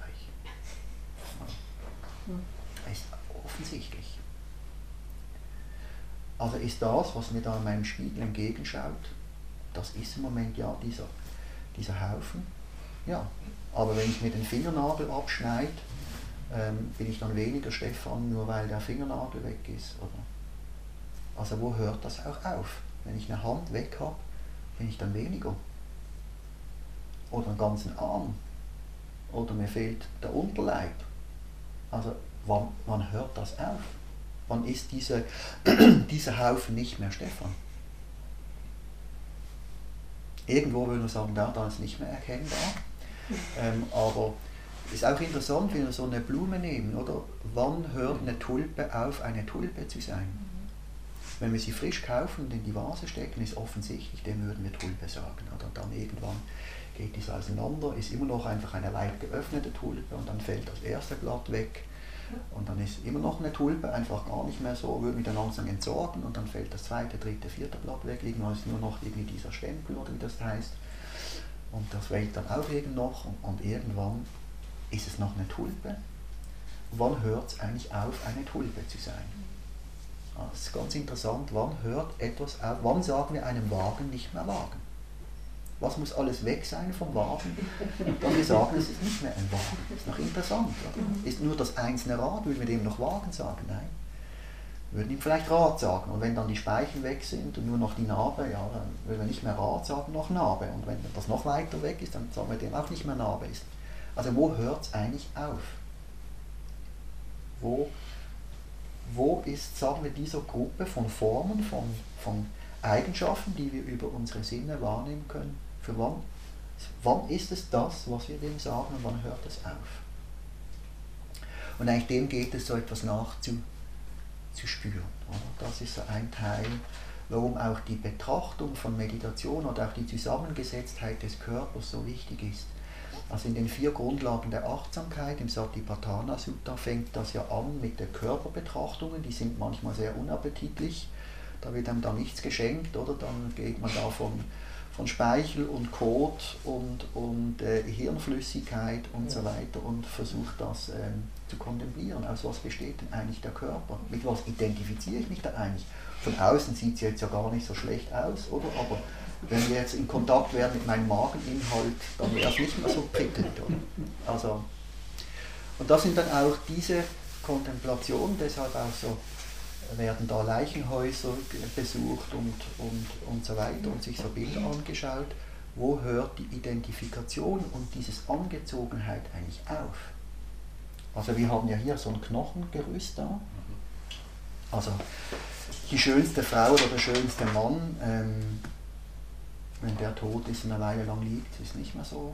Ja. Ist offensichtlich. Also ist das, was mir da in meinem Spiegel entgegenschaut, das ist im Moment ja dieser, dieser Haufen. Ja, aber wenn ich mir den Fingernagel abschneide, ähm, bin ich dann weniger Stefan, nur weil der Fingernagel weg ist. Oder? Also wo hört das auch auf? Wenn ich eine Hand weg habe, bin ich dann weniger. Oder einen ganzen Arm. Oder mir fehlt der Unterleib. Also wann, wann hört das auf? Wann ist diese, dieser Haufen nicht mehr Stefan? Irgendwo würde man sagen, da, da ist nicht mehr erkennbar. Ähm, aber es ist auch interessant, wenn wir so eine Blume nehmen, oder? Wann hört eine Tulpe auf, eine Tulpe zu sein? Wenn wir sie frisch kaufen und in die Vase stecken, ist offensichtlich, dem würden wir Tulpe sagen. Oder dann irgendwann geht dies auseinander, ist immer noch einfach eine weit geöffnete Tulpe und dann fällt das erste Blatt weg. Und dann ist immer noch eine Tulpe, einfach gar nicht mehr so, würde mich dann langsam entsorgen und dann fällt das zweite, dritte, vierte Blatt weg, irgendwann ist nur noch irgendwie dieser Stempel oder wie das heißt. Und das fällt dann auch irgend noch und, und irgendwann ist es noch eine Tulpe. Wann hört es eigentlich auf, eine Tulpe zu sein? Das ist ganz interessant, wann hört etwas auf, wann sagen wir einem Wagen nicht mehr Wagen? Was muss alles weg sein vom Wagen, dann wir sagen, es ist nicht mehr ein Wagen. Das ist noch interessant. Oder? Ist nur das einzelne Rad, würden wir dem noch Wagen sagen? Nein. Wir würden ihm vielleicht Rad sagen. Und wenn dann die Speichen weg sind und nur noch die Narbe, ja, dann würden wir nicht mehr Rad sagen, noch Narbe. Und wenn das noch weiter weg ist, dann sagen wir dem auch nicht mehr Narbe ist. Also wo hört es eigentlich auf? Wo, wo ist, sagen wir, dieser Gruppe von Formen, von, von Eigenschaften, die wir über unsere Sinne wahrnehmen können? Für wann, wann ist es das, was wir dem sagen und wann hört es auf? Und eigentlich dem geht es so etwas nach zu, zu spüren. Oder? Das ist so ein Teil, warum auch die Betrachtung von Meditation oder auch die Zusammengesetztheit des Körpers so wichtig ist. Also in den vier Grundlagen der Achtsamkeit, im Satipatthana Sutta, fängt das ja an mit den Körperbetrachtungen, die sind manchmal sehr unappetitlich, da wird einem da nichts geschenkt, oder? Dann geht man da von, von Speichel und Kot und, und äh, Hirnflüssigkeit und so weiter und versucht das ähm, zu kontemplieren. Aus was besteht denn eigentlich der Körper? Mit was identifiziere ich mich da eigentlich? Von außen sieht es jetzt ja gar nicht so schlecht aus, oder? Aber wenn wir jetzt in Kontakt wären mit meinem Mageninhalt, dann wäre es nicht mehr so prickelnd. Oder? Also, und das sind dann auch diese Kontemplationen, deshalb auch so, werden da Leichenhäuser besucht und, und, und so weiter und sich so Bilder angeschaut. Wo hört die Identifikation und dieses Angezogenheit eigentlich auf? Also wir haben ja hier so ein Knochengerüst da. Also die schönste Frau oder der schönste Mann, ähm, wenn der tot ist und eine Weile lang liegt, ist nicht mehr so,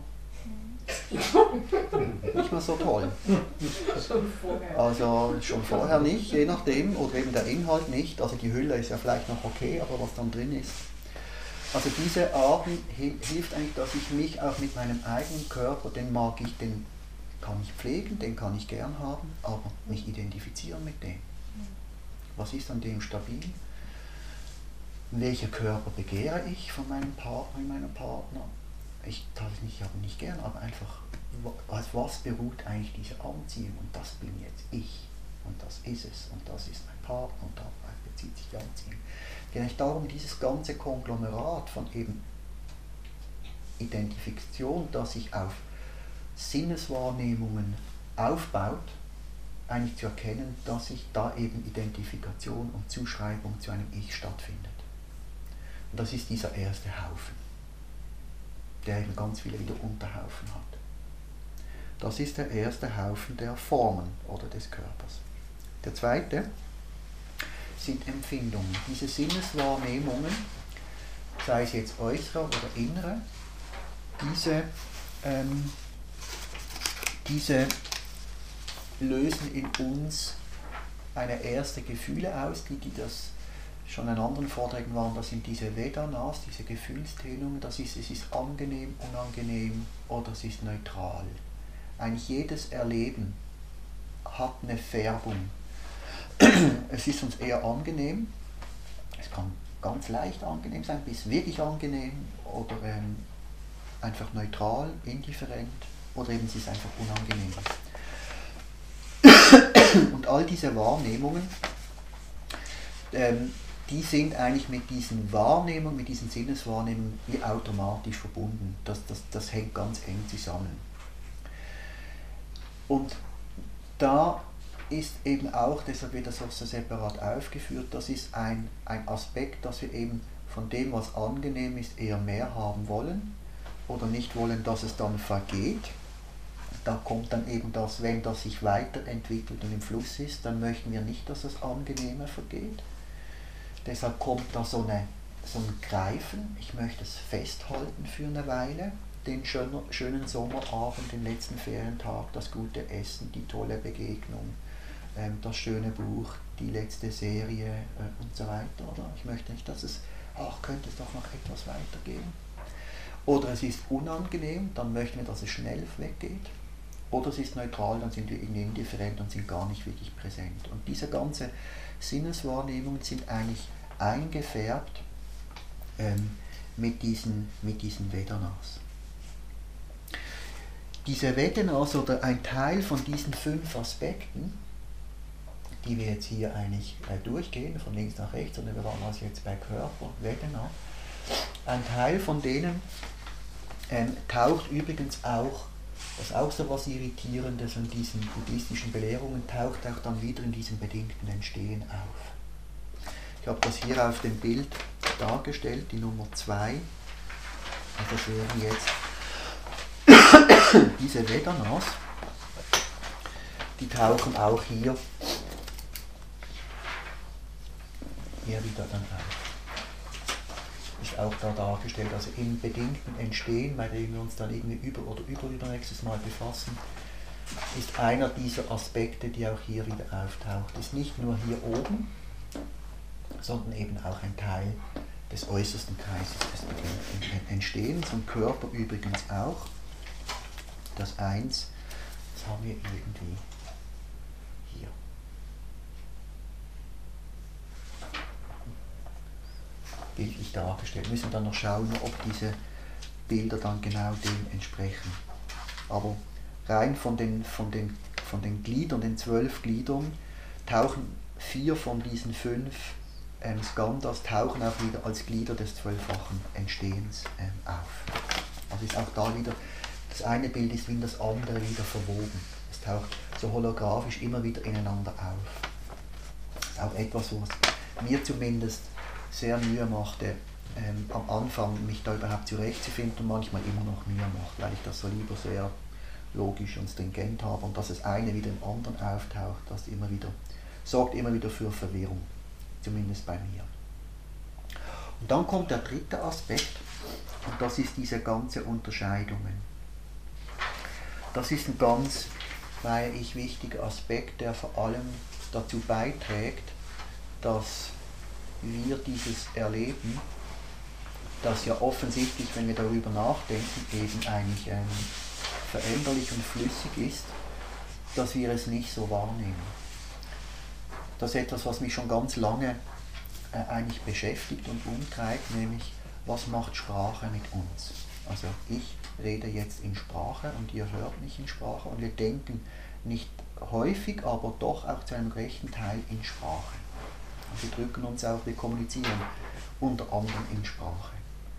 nicht mehr so toll. Schon vorher. Also schon vorher nicht, je nachdem, oder eben der Inhalt nicht. Also die Hülle ist ja vielleicht noch okay, aber was dann drin ist. Also diese Art hilft eigentlich, dass ich mich auch mit meinem eigenen Körper, den mag ich, den kann ich pflegen, den kann ich gern haben, aber mich identifizieren mit dem. Was ist an dem stabil? Welcher Körper begehre ich von meinem Partner, meinem Partner? Ich kann es nicht, aber nicht gern, aber einfach, auf was beruht eigentlich diese Anziehung? Und das bin jetzt ich. Und das ist es. Und das ist mein Partner. Und darauf bezieht sich die Anziehung. Es geht eigentlich darum, dieses ganze Konglomerat von eben Identifikation, das sich auf Sinneswahrnehmungen aufbaut, eigentlich zu erkennen, dass sich da eben Identifikation und Zuschreibung zu einem Ich stattfindet. Und das ist dieser erste Haufen, der eben ganz viele wieder Unterhaufen hat. Das ist der erste Haufen der Formen oder des Körpers. Der zweite sind Empfindungen. Diese Sinneswahrnehmungen, sei es jetzt äußere oder innere, diese, ähm, diese lösen in uns eine erste Gefühle aus, die, die das schon in anderen Vorträgen waren, das sind diese Vedanas, diese Gefühlsdehnungen, das ist, es ist angenehm, unangenehm oder es ist neutral. Eigentlich jedes Erleben hat eine Färbung. Es ist uns eher angenehm, es kann ganz leicht angenehm sein, bis wirklich angenehm oder ähm, einfach neutral, indifferent oder eben es ist einfach unangenehm. Und all diese Wahrnehmungen, ähm, die sind eigentlich mit diesen Wahrnehmungen, mit diesen Sinneswahrnehmungen wie automatisch verbunden. Das, das, das hängt ganz eng zusammen. Und da ist eben auch, deshalb wird das auch so separat aufgeführt, das ist ein, ein Aspekt, dass wir eben von dem, was angenehm ist, eher mehr haben wollen oder nicht wollen, dass es dann vergeht. Da kommt dann eben das, wenn das sich weiterentwickelt und im Fluss ist, dann möchten wir nicht, dass das Angenehme vergeht. Deshalb kommt da so, eine, so ein Greifen, ich möchte es festhalten für eine Weile, den schönen, schönen Sommerabend, den letzten Ferientag, das gute Essen, die tolle Begegnung, ähm, das schöne Buch, die letzte Serie äh, und so weiter. Oder? Ich möchte nicht, dass es, ach, könnte es doch noch etwas weitergehen. Oder es ist unangenehm, dann möchten wir, dass es schnell weggeht. Oder es ist neutral, dann sind wir irgendwie indifferent und sind gar nicht wirklich präsent. Und diese ganze Sinneswahrnehmungen sind eigentlich eingefärbt ähm, mit diesen, mit diesen Vedanas. Diese Vedanas oder ein Teil von diesen fünf Aspekten, die wir jetzt hier eigentlich äh, durchgehen, von links nach rechts, und wir waren also jetzt bei Körper, Vedana, ein Teil von denen ähm, taucht übrigens auch, das ist auch so was Irritierendes an diesen buddhistischen Belehrungen, taucht auch dann wieder in diesem bedingten Entstehen auf. Ich habe das hier auf dem Bild dargestellt, die Nummer zwei. Also das wären jetzt diese Vedanas, die tauchen auch hier, hier wieder dann auf. Ist auch da dargestellt, also im bedingten Entstehen, bei dem wir uns dann irgendwie über oder über übernächstes Mal befassen, ist einer dieser Aspekte, die auch hier wieder auftaucht. Ist nicht nur hier oben, sondern eben auch ein Teil des äußersten Kreises des bedingten Entstehens und Körper übrigens auch. das eins, das haben wir irgendwie hier. Bildlich dargestellt. Wir müssen dann noch schauen, ob diese Bilder dann genau dem entsprechen. Aber rein von den, von den, von den Gliedern, den zwölf Gliedern, tauchen vier von diesen fünf ähm, Skandhas tauchen auch wieder als Glieder des zwölffachen Entstehens ähm, auf. Also ist auch da wieder, das eine Bild ist wie das andere wieder verwoben. Es taucht so holographisch immer wieder ineinander auf. Das ist auch etwas, was mir zumindest sehr Mühe machte, ähm, am Anfang mich da überhaupt zurechtzufinden und manchmal immer noch Mühe macht, weil ich das so lieber sehr logisch und stringent habe und dass das eine wieder im anderen auftaucht, das immer wieder, sorgt immer wieder für Verwirrung, zumindest bei mir. Und dann kommt der dritte Aspekt und das ist diese ganze Unterscheidungen. Das ist ein ganz, meine ich, wichtiger Aspekt, der vor allem dazu beiträgt, dass wir dieses Erleben, das ja offensichtlich, wenn wir darüber nachdenken, eben eigentlich ähm, veränderlich und flüssig ist, dass wir es nicht so wahrnehmen. Das ist etwas, was mich schon ganz lange äh, eigentlich beschäftigt und umtreibt, nämlich, was macht Sprache mit uns? Also ich rede jetzt in Sprache und ihr hört mich in Sprache und wir denken nicht häufig, aber doch auch zu einem rechten Teil in Sprache. Und wir drücken uns auch, wir kommunizieren unter anderem in Sprache.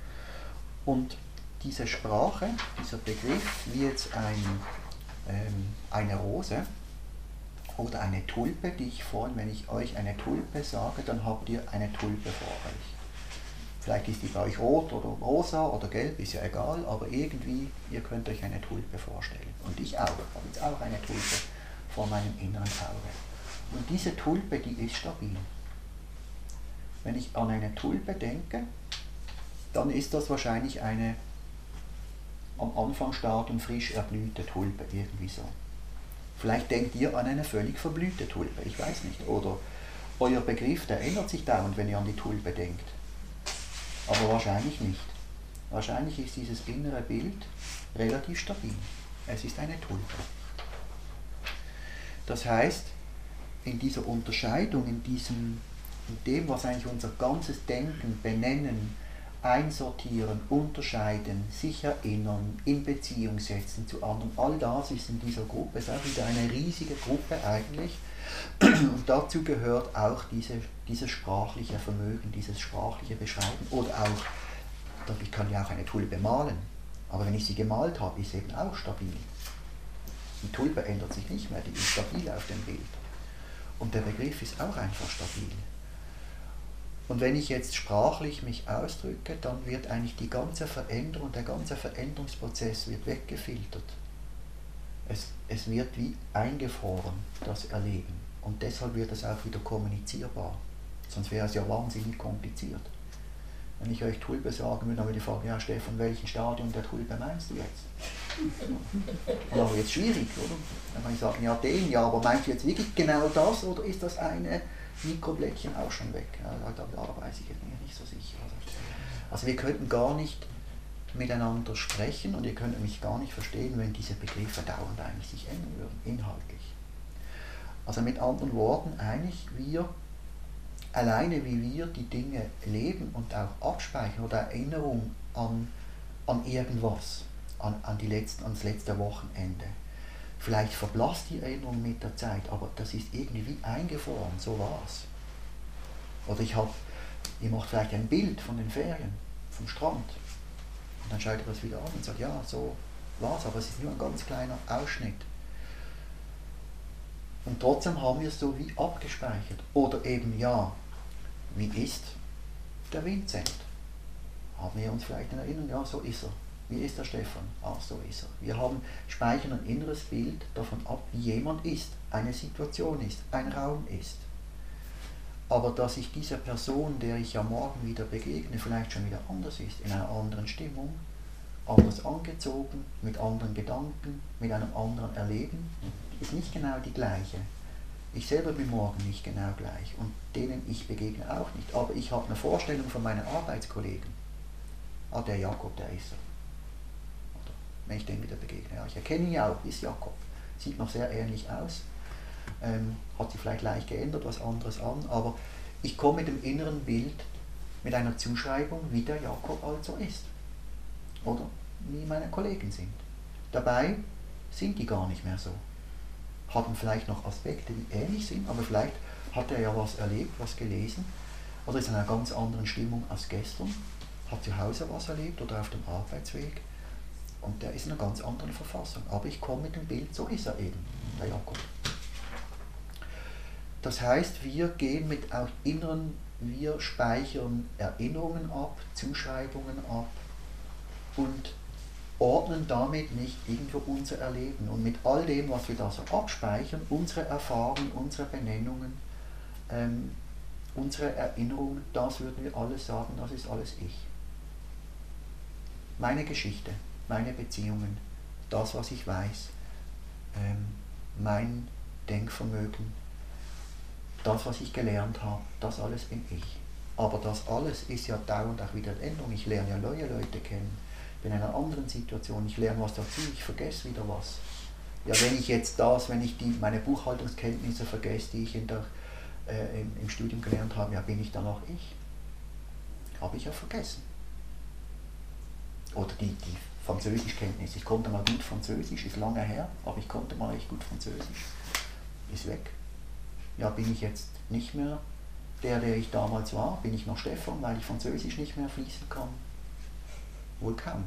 Und diese Sprache, dieser Begriff, wie jetzt ein, ähm, eine Rose oder eine Tulpe, die ich vorhin, wenn ich euch eine Tulpe sage, dann habt ihr eine Tulpe vor euch. Vielleicht ist die bei euch rot oder rosa oder gelb, ist ja egal, aber irgendwie, ihr könnt euch eine Tulpe vorstellen. Und ich auch, ich habe jetzt auch eine Tulpe vor meinem inneren Auge. Und diese Tulpe, die ist stabil. Wenn ich an eine Tulpe denke, dann ist das wahrscheinlich eine am Anfangsstadium frisch erblühte Tulpe, irgendwie so. Vielleicht denkt ihr an eine völlig verblühte Tulpe, ich weiß nicht. Oder euer Begriff, der ändert sich dauernd, wenn ihr an die Tulpe denkt. Aber wahrscheinlich nicht. Wahrscheinlich ist dieses innere Bild relativ stabil. Es ist eine Tulpe. Das heißt, in dieser Unterscheidung, in, diesem, in dem, was eigentlich unser ganzes Denken, Benennen, einsortieren, unterscheiden, sich erinnern, in Beziehung setzen zu anderen. All das ist in dieser Gruppe, ist auch wieder eine riesige Gruppe eigentlich. Und dazu gehört auch diese, dieses sprachliche Vermögen, dieses sprachliche Beschreiben. Oder auch, ich kann ja auch eine Tulpe malen, aber wenn ich sie gemalt habe, ist sie eben auch stabil. Die Tulpe ändert sich nicht mehr, die ist stabil auf dem Bild. Und der Begriff ist auch einfach stabil. Und wenn ich jetzt sprachlich mich ausdrücke, dann wird eigentlich die ganze Veränderung, der ganze Veränderungsprozess wird weggefiltert. Es, es wird wie eingefroren, das Erleben. Und deshalb wird es auch wieder kommunizierbar. Sonst wäre es ja wahnsinnig kompliziert. Wenn ich euch Tulpe sagen würde, dann würde ich fragen, ja Stefan, welches Stadium der Tulpe meinst du jetzt? Und aber jetzt schwierig, oder? Dann kann ich sagen, ja den, ja, aber meinst du jetzt wirklich genau das, oder ist das eine Mikroblättchen auch schon weg? Ja, da, da weiß ich jetzt nicht so sicher. Also wir könnten gar nicht miteinander sprechen und ihr könnt mich gar nicht verstehen, wenn diese Begriffe dauernd eigentlich sich ändern würden, inhaltlich. Also mit anderen Worten, eigentlich wir, alleine wie wir die Dinge leben und auch abspeichern oder Erinnerung an, an irgendwas, an, an die letzten, ans letzte Wochenende. Vielleicht verblasst die Erinnerung mit der Zeit, aber das ist irgendwie wie eingefroren, so war's. Oder ich habe, ihr macht vielleicht ein Bild von den Ferien, vom Strand. Und dann schaut ihr das wieder an und sagt, ja, so war's, aber es ist nur ein ganz kleiner Ausschnitt. Und trotzdem haben wir es so wie abgespeichert. Oder eben, ja, wie ist der Vincent? Haben wir uns vielleicht in Erinnerung, ja, so ist er. Wie ist der Stefan? Ach, so ist er. Wir haben, speichern ein inneres Bild davon ab, wie jemand ist, eine Situation ist, ein Raum ist. Aber dass ich dieser Person, der ich ja morgen wieder begegne, vielleicht schon wieder anders ist, in einer anderen Stimmung, anders angezogen, mit anderen Gedanken, mit einem anderen Erleben, ist nicht genau die gleiche. Ich selber bin morgen nicht genau gleich und denen ich begegne auch nicht. Aber ich habe eine Vorstellung von meinen Arbeitskollegen. Ah, der Jakob, der ist er. wenn ich dem wieder begegne. Ja, ich erkenne ihn ja auch, ist Jakob. Sieht noch sehr ähnlich aus. Ähm, hat sich vielleicht leicht geändert, was anderes an, aber ich komme mit dem inneren Bild, mit einer Zuschreibung, wie der Jakob also ist. Oder wie meine Kollegen sind. Dabei sind die gar nicht mehr so. Haben vielleicht noch Aspekte, die ähnlich sind, aber vielleicht hat er ja was erlebt, was gelesen, oder ist in einer ganz anderen Stimmung als gestern, hat zu Hause was erlebt oder auf dem Arbeitsweg, und der ist in einer ganz anderen Verfassung. Aber ich komme mit dem Bild, so ist er eben, der Jakob. Das heißt, wir gehen mit auch inneren, wir speichern Erinnerungen ab, Zuschreibungen ab und ordnen damit nicht irgendwo unser Erleben. Und mit all dem, was wir da so abspeichern, unsere Erfahrungen, unsere Benennungen, ähm, unsere Erinnerungen, das würden wir alles sagen, das ist alles ich. Meine Geschichte, meine Beziehungen, das, was ich weiß, ähm, mein Denkvermögen, das, was ich gelernt habe, das alles bin ich. Aber das alles ist ja dauernd auch wieder Änderung. Ich lerne ja neue Leute kennen, bin in einer anderen Situation, ich lerne was dazu, ich vergesse wieder was. Ja, wenn ich jetzt das, wenn ich die, meine Buchhaltungskenntnisse vergesse, die ich in der, äh, im, im Studium gelernt habe, ja, bin ich dann auch ich? Habe ich ja vergessen. Oder die, die Französischkenntnisse. Ich konnte mal gut Französisch, ist lange her, aber ich konnte mal echt gut Französisch. Ist weg. Ja, bin ich jetzt nicht mehr der, der ich damals war? Bin ich noch Stefan, weil ich Französisch nicht mehr fließen kann? Wohl kaum.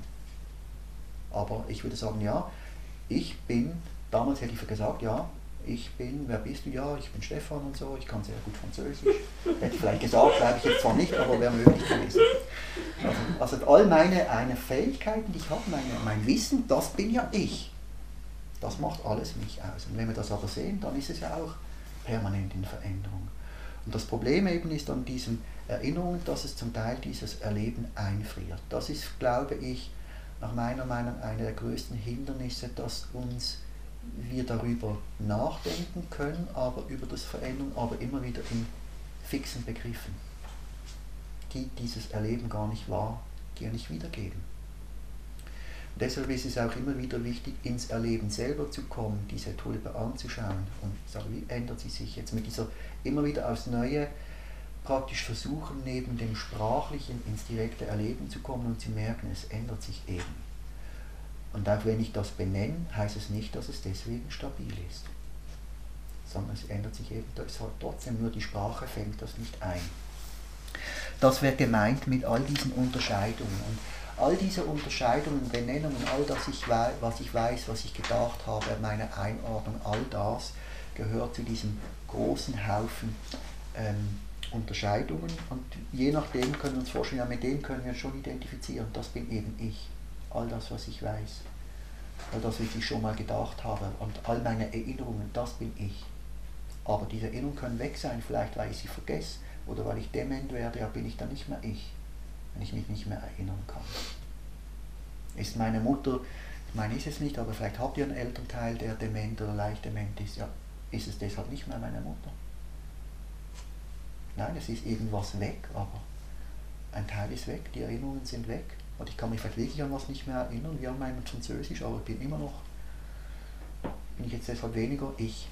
Aber ich würde sagen, ja, ich bin, damals hätte ich gesagt, ja, ich bin, wer bist du? Ja, ich bin Stefan und so, ich kann sehr gut Französisch. Hätte ich vielleicht gesagt, bleibe ich jetzt zwar nicht, aber wäre möglich gewesen. Also, also all meine eine Fähigkeiten, die ich habe, meine, mein Wissen, das bin ja ich. Das macht alles mich aus. Und wenn wir das aber sehen, dann ist es ja auch permanent in Veränderung. Und das Problem eben ist an diesen Erinnerungen, dass es zum Teil dieses Erleben einfriert. Das ist, glaube ich, nach meiner Meinung einer der größten Hindernisse, dass uns wir darüber nachdenken können, aber über das Veränderung, aber immer wieder in fixen Begriffen, die dieses Erleben gar nicht wahr, die nicht wiedergeben. Und deshalb ist es auch immer wieder wichtig, ins Erleben selber zu kommen, diese Tulpe anzuschauen und sagen, wie ändert sie sich jetzt mit dieser immer wieder aufs Neue praktisch versuchen, neben dem Sprachlichen ins direkte Erleben zu kommen und zu merken, es ändert sich eben. Und auch wenn ich das benenne, heißt es nicht, dass es deswegen stabil ist, sondern es ändert sich eben, da ist halt trotzdem nur die Sprache, fängt das nicht ein. Das wäre gemeint mit all diesen Unterscheidungen. Und all diese Unterscheidungen, Benennungen, all das, ich weiß, was ich weiß, was ich gedacht habe, meine Einordnung, all das gehört zu diesem großen Haufen ähm, Unterscheidungen. Und je nachdem können wir uns vorstellen, ja, mit dem können wir uns schon identifizieren, das bin eben ich. All das, was ich weiß, all das, was ich schon mal gedacht habe und all meine Erinnerungen, das bin ich. Aber diese Erinnerungen können weg sein, vielleicht weil ich sie vergesse oder weil ich dement werde, ja, bin ich dann nicht mehr ich, wenn ich mich nicht mehr erinnern kann. Ist meine Mutter, ich meine, ist es nicht, aber vielleicht habt ihr einen Elternteil, der dement oder leicht dement ist, ja, ist es deshalb nicht mehr meine Mutter? Nein, es ist irgendwas weg, aber ein Teil ist weg, die Erinnerungen sind weg. Und ich kann mich vielleicht wirklich an was nicht mehr erinnern, wie an mein Französisch, aber ich bin immer noch, bin ich jetzt deshalb weniger ich.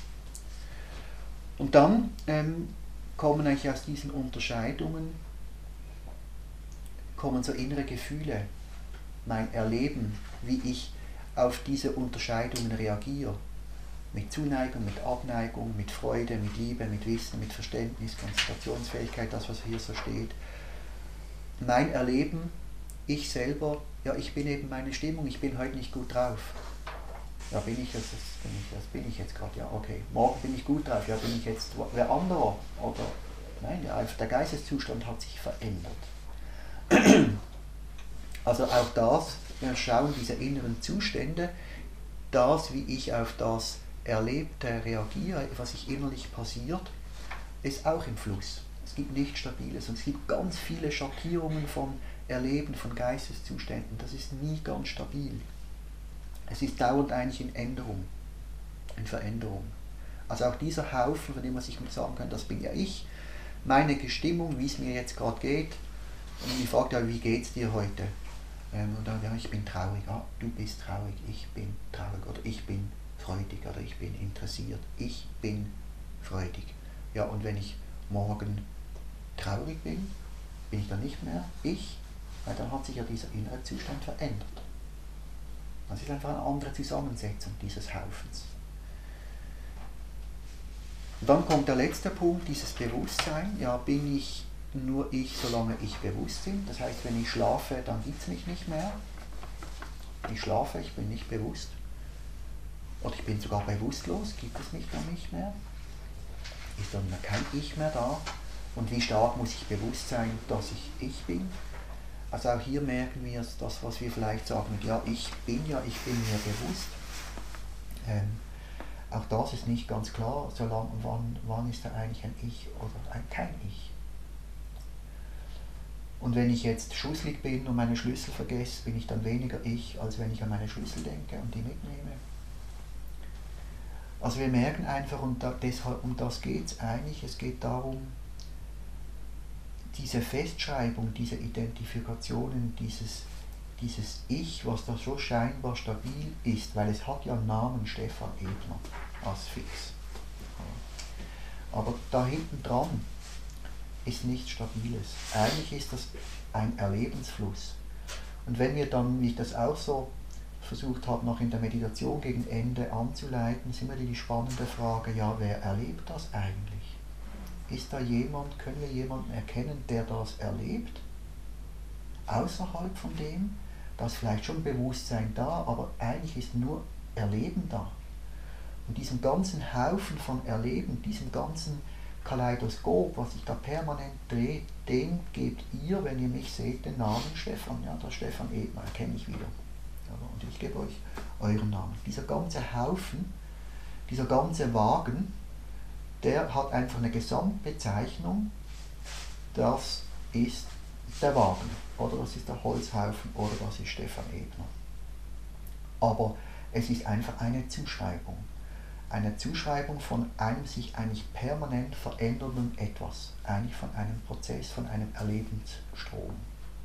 Und dann ähm, kommen eigentlich aus diesen Unterscheidungen, kommen so innere Gefühle, mein Erleben, wie ich auf diese Unterscheidungen reagiere. Mit Zuneigung, mit Abneigung, mit Freude, mit Liebe, mit Wissen, mit Verständnis, Konzentrationsfähigkeit, das, was hier so steht. Mein Erleben, ich selber, ja, ich bin eben meine Stimmung, ich bin heute nicht gut drauf. Ja, bin ich jetzt, das bin ich, das bin ich jetzt gerade, ja, okay. Morgen bin ich gut drauf, ja, bin ich jetzt wer anderer? Oder, nein, ja, der Geisteszustand hat sich verändert. Also auch das, wir schauen diese inneren Zustände, das, wie ich auf das Erlebte reagiere, was sich innerlich passiert, ist auch im Fluss. Es gibt nichts Stabiles und es gibt ganz viele Schattierungen von Erleben, von Geisteszuständen. Das ist nie ganz stabil. Es ist dauernd eigentlich in Änderung, in Veränderung. Also auch dieser Haufen, von dem man sich sagen kann, das bin ja ich, meine Stimmung, wie es mir jetzt gerade geht. Und ich frage ja, wie geht es dir heute? Ähm, und dann, ja, ich bin traurig, ah, du bist traurig, ich bin traurig, oder ich bin freudig, oder ich bin interessiert, ich bin freudig. Ja, und wenn ich morgen traurig bin, bin ich dann nicht mehr ich, weil dann hat sich ja dieser innere Zustand verändert. Das ist einfach eine andere Zusammensetzung dieses Haufens. Und dann kommt der letzte Punkt, dieses Bewusstsein. Ja, bin ich nur ich, solange ich bewusst bin. Das heißt, wenn ich schlafe, dann gibt es mich nicht mehr. Ich schlafe, ich bin nicht bewusst. Oder ich bin sogar bewusstlos, gibt es mich dann nicht mehr. Ist dann kein Ich mehr da. Und wie stark muss ich bewusst sein, dass ich ich bin? Also auch hier merken wir das, was wir vielleicht sagen mit, ja, ich bin ja, ich bin mir bewusst. Ähm, auch das ist nicht ganz klar, solange, wann, wann ist da eigentlich ein Ich oder ein kein Ich. Und wenn ich jetzt schusselig bin und meine Schlüssel vergesse, bin ich dann weniger ich, als wenn ich an meine Schlüssel denke und die mitnehme. Also wir merken einfach, und da, deshalb, um das geht es eigentlich, es geht darum, diese Festschreibung, diese Identifikationen, dieses, dieses Ich, was da so scheinbar stabil ist, weil es hat ja einen Namen, Stefan Ebner, als fix. Aber da hinten dran ist nichts Stabiles. Eigentlich ist das ein Erlebensfluss. Und wenn wir dann, wie ich das auch so versucht habe, noch in der Meditation gegen Ende anzuleiten, ist immer die spannende Frage, ja, wer erlebt das eigentlich? Ist da jemand, können wir jemanden erkennen, der das erlebt? Außerhalb von dem, da ist vielleicht schon Bewusstsein da, aber eigentlich ist nur Erleben da. Und diesem ganzen Haufen von Erleben, diesem ganzen Kaleidoskop, was sich da permanent dreht, dem gebt ihr, wenn ihr mich seht, den Namen Stefan. Ja, der Stefan Ebner, erkenne ich wieder. Ja, und ich gebe euch euren Namen. Dieser ganze Haufen, dieser ganze Wagen, der hat einfach eine Gesamtbezeichnung, das ist der Wagen, oder das ist der Holzhaufen, oder das ist Stefan Ebner. Aber es ist einfach eine Zuschreibung. Eine Zuschreibung von einem sich eigentlich permanent verändernden Etwas, eigentlich von einem Prozess, von einem Erlebensstrom.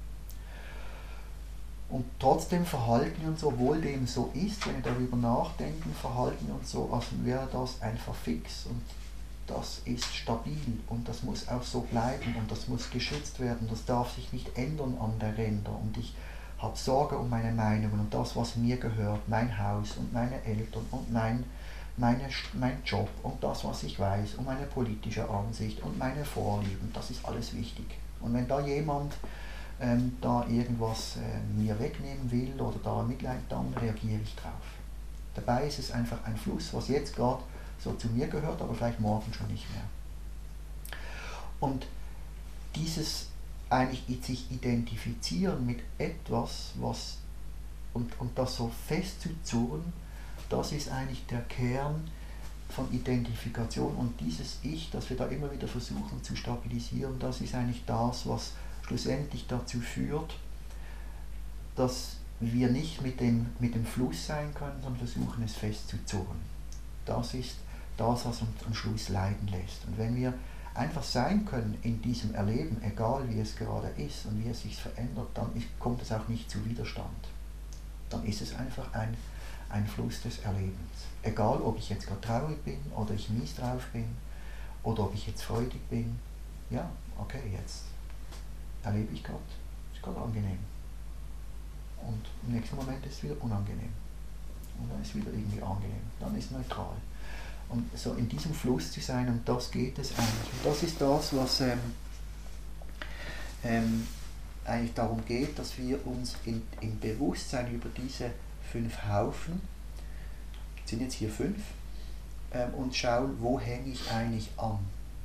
Und trotzdem verhalten wir uns, obwohl dem so ist, wenn wir darüber nachdenken, verhalten wir uns so, als wäre das einfach fix und das ist stabil und das muss auch so bleiben und das muss geschützt werden, das darf sich nicht ändern an der Ränder und ich habe Sorge um meine Meinungen und das, was mir gehört, mein Haus und meine Eltern und mein, meine, mein Job und das, was ich weiß und meine politische Ansicht und meine Vorlieben, das ist alles wichtig. Und wenn da jemand ähm, da irgendwas äh, mir wegnehmen will oder da Mitleid, dann reagiere ich drauf. Dabei ist es einfach ein Fluss, was jetzt gerade so zu mir gehört, aber vielleicht morgen schon nicht mehr. Und dieses eigentlich sich identifizieren mit etwas, was und, und das so festzuzurren, das ist eigentlich der Kern von Identifikation und dieses Ich, das wir da immer wieder versuchen zu stabilisieren, das ist eigentlich das, was schlussendlich dazu führt, dass wir nicht mit dem, mit dem Fluss sein können, sondern versuchen es festzuzurren. Das ist das, was uns am Schluss leiden lässt. Und wenn wir einfach sein können in diesem Erleben, egal wie es gerade ist und wie es sich verändert, dann ist, kommt es auch nicht zu Widerstand. Dann ist es einfach ein, ein Fluss des Erlebens. Egal, ob ich jetzt gerade traurig bin oder ich mies drauf bin oder ob ich jetzt freudig bin. Ja, okay, jetzt erlebe ich gerade, ist gerade angenehm. Und im nächsten Moment ist es wieder unangenehm. Und dann ist es wieder irgendwie angenehm. Dann ist es neutral. Und so in diesem Fluss zu sein, um das geht es eigentlich. Und das ist das, was ähm, ähm, eigentlich darum geht, dass wir uns in, im Bewusstsein über diese fünf Haufen, es sind jetzt hier fünf, ähm, und schauen, wo hänge ich eigentlich an.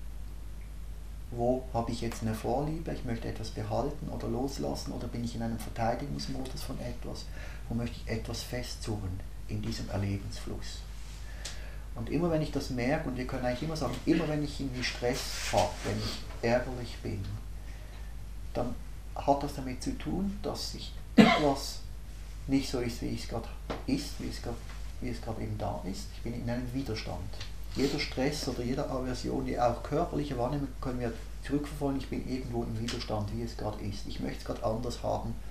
Wo habe ich jetzt eine Vorliebe, ich möchte etwas behalten oder loslassen, oder bin ich in einem Verteidigungsmodus von etwas, wo möchte ich etwas festzurren in diesem Erlebensfluss. Und immer wenn ich das merke, und wir können eigentlich immer sagen, immer wenn ich irgendwie Stress habe, wenn ich ärgerlich bin, dann hat das damit zu tun, dass sich etwas nicht so ist, wie es gerade ist, wie es gerade, wie es gerade eben da ist. Ich bin in einem Widerstand. Jeder Stress oder jede Aversion, die auch körperliche Wahrnehmung, können wir zurückverfolgen, ich bin irgendwo im Widerstand, wie es gerade ist. Ich möchte es gerade anders haben,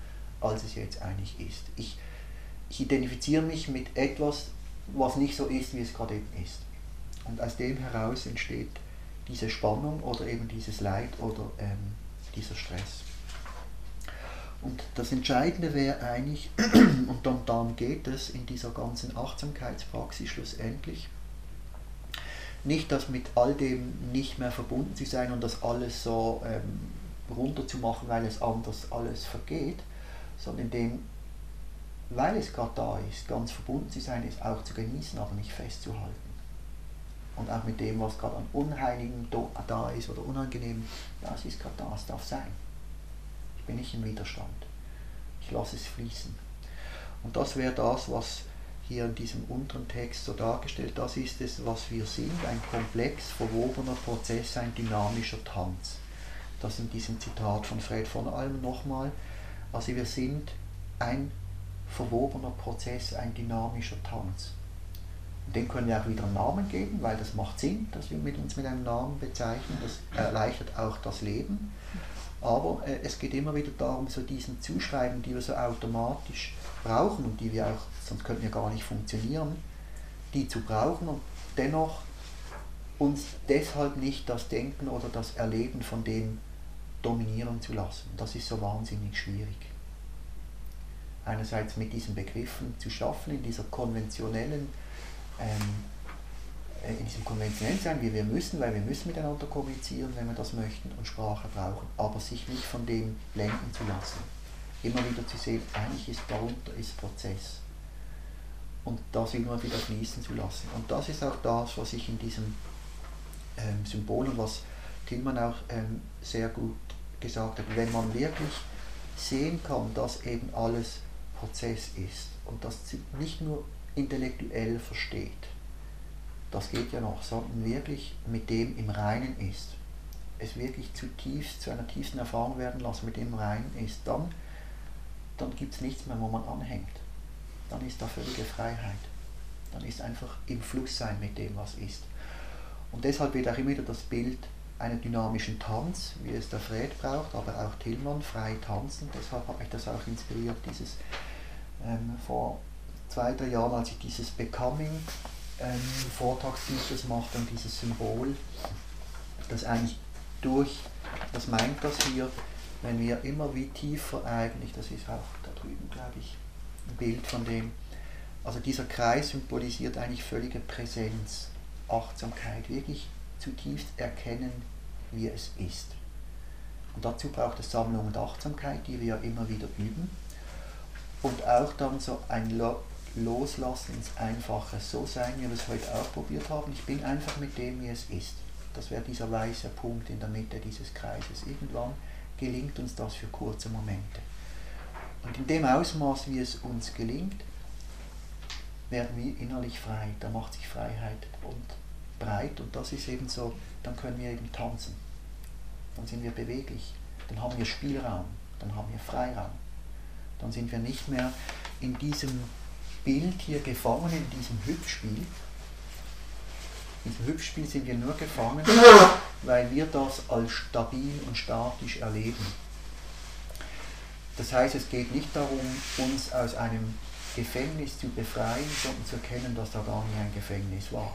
als es jetzt eigentlich ist. Ich, ich identifiziere mich mit etwas, was nicht so ist, wie es gerade eben ist. Und aus dem heraus entsteht diese Spannung oder eben dieses Leid oder ähm, dieser Stress. Und das Entscheidende wäre eigentlich, und darum geht es in dieser ganzen Achtsamkeitspraxis schlussendlich, nicht das mit all dem nicht mehr verbunden zu sein und das alles so ähm, runterzumachen, weil es anders alles vergeht, sondern dem, weil es gerade da ist, ganz verbunden zu sein, ist auch zu genießen, aber nicht festzuhalten. Und auch mit dem, was gerade an Unheiligem da ist oder unangenehm, ja, es ist gerade da, es darf sein. Ich bin nicht im Widerstand. Ich lasse es fließen. Und das wäre das, was hier in diesem unteren Text so dargestellt, das ist es, was wir sind, ein komplex verwobener Prozess, ein dynamischer Tanz. Das in diesem Zitat von Fred von Alm nochmal. Also wir sind ein verwobener Prozess, ein dynamischer Tanz. Und dem können wir auch wieder einen Namen geben, weil das macht Sinn, dass wir mit uns mit einem Namen bezeichnen. Das erleichtert auch das Leben. Aber äh, es geht immer wieder darum, so diesen Zuschreiben, die wir so automatisch brauchen und die wir auch, sonst könnten wir gar nicht funktionieren, die zu brauchen und dennoch uns deshalb nicht das Denken oder das Erleben von dem dominieren zu lassen. Das ist so wahnsinnig schwierig. Einerseits mit diesen Begriffen zu schaffen, in dieser konventionellen, ähm, in diesem konventionellen Sein, wie wir müssen, weil wir müssen miteinander kommunizieren, wenn wir das möchten und Sprache brauchen, aber sich nicht von dem lenken zu lassen. Immer wieder zu sehen, eigentlich ist darunter ist Prozess. Und das immer wieder fließen zu lassen. Und das ist auch das, was ich in diesem ähm, Symbol und was Tillmann auch ähm, sehr gut gesagt hat, wenn man wirklich sehen kann, dass eben alles Prozess ist und das nicht nur intellektuell versteht, das geht ja noch, sondern wirklich mit dem im Reinen ist, es wirklich zutiefst zu einer tiefsten Erfahrung werden lassen, mit dem im Reinen ist, dann, dann gibt es nichts mehr, wo man anhängt. Dann ist da völlige Freiheit. Dann ist einfach im Fluss sein mit dem, was ist. Und deshalb wird auch immer wieder das Bild einen dynamischen Tanz, wie es der Fred braucht, aber auch Tillmann, frei tanzen. Deshalb habe ich das auch inspiriert, dieses ähm, vor zwei, drei Jahren, als ich dieses Becoming ähm, Vortragszyklus machte und dieses Symbol, das eigentlich durch, was meint das hier, wenn wir immer wie tiefer eigentlich, das ist auch da drüben, glaube ich, ein Bild von dem, also dieser Kreis symbolisiert eigentlich völlige Präsenz, Achtsamkeit, wirklich zutiefst erkennen, wie es ist. Und dazu braucht es Sammlung und Achtsamkeit, die wir immer wieder üben. Und auch dann so ein Loslassen ins einfache So-Sein, wie wir es heute auch probiert haben. Ich bin einfach mit dem, wie es ist. Das wäre dieser weiße Punkt in der Mitte dieses Kreises. Irgendwann gelingt uns das für kurze Momente. Und in dem Ausmaß, wie es uns gelingt, werden wir innerlich frei. Da macht sich Freiheit und breit und das ist eben so, dann können wir eben tanzen. Dann sind wir beweglich. Dann haben wir Spielraum. Dann haben wir Freiraum. Dann sind wir nicht mehr in diesem Bild hier gefangen, in diesem Hüpfspiel. In diesem Hüpfspiel sind wir nur gefangen, weil wir das als stabil und statisch erleben. Das heißt, es geht nicht darum, uns aus einem Gefängnis zu befreien, sondern zu erkennen, dass da gar nicht ein Gefängnis war.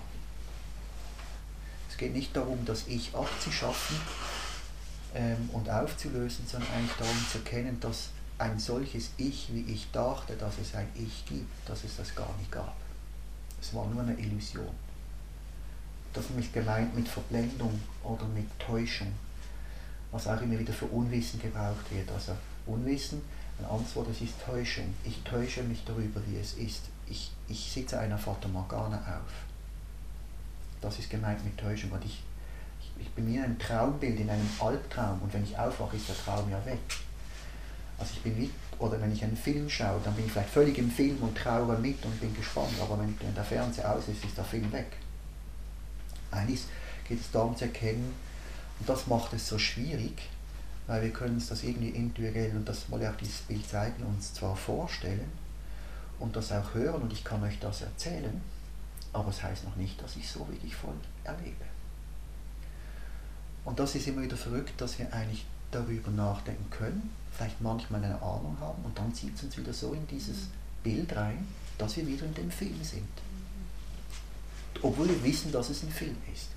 Es geht nicht darum, das Ich abzuschaffen ähm, und aufzulösen, sondern eigentlich darum zu erkennen, dass ein solches Ich, wie ich dachte, dass es ein Ich gibt, dass es das gar nicht gab. Es war nur eine Illusion. Das ist gemeint mit Verblendung oder mit Täuschung, was auch immer wieder für Unwissen gebraucht wird. Also Unwissen, ein anderes Wort, das ist Täuschung. Ich täusche mich darüber, wie es ist. Ich, ich sitze einer Fata Morgana auf. Das ist gemeint mit Täuschung. Und ich, ich, ich bin mir ein Traumbild, in einem Albtraum, und wenn ich aufwache, ist der Traum ja weg. Also ich bin wie, oder wenn ich einen Film schaue, dann bin ich vielleicht völlig im Film und traue mit und bin gespannt, aber wenn, wenn der Fernseher aus ist, ist der Film weg. Eigentlich geht es darum zu erkennen, und das macht es so schwierig, weil wir können uns das irgendwie individuell, und das wollte auch dieses Bild zeigen, uns zwar vorstellen und das auch hören, und ich kann euch das erzählen, aber es heißt noch nicht, dass ich es so wirklich voll erlebe. Und das ist immer wieder verrückt, dass wir eigentlich darüber nachdenken können, vielleicht manchmal eine Ahnung haben und dann zieht es uns wieder so in dieses Bild rein, dass wir wieder in dem Film sind. Obwohl wir wissen, dass es ein Film ist.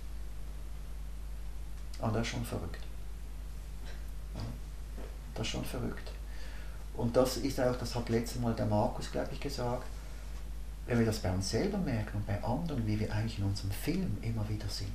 Aber das ist schon verrückt. Ja, das ist schon verrückt. Und das ist auch, das hat letztes Mal der Markus, glaube ich, gesagt, wenn wir das bei uns selber merken und bei anderen, wie wir eigentlich in unserem Film immer wieder sind,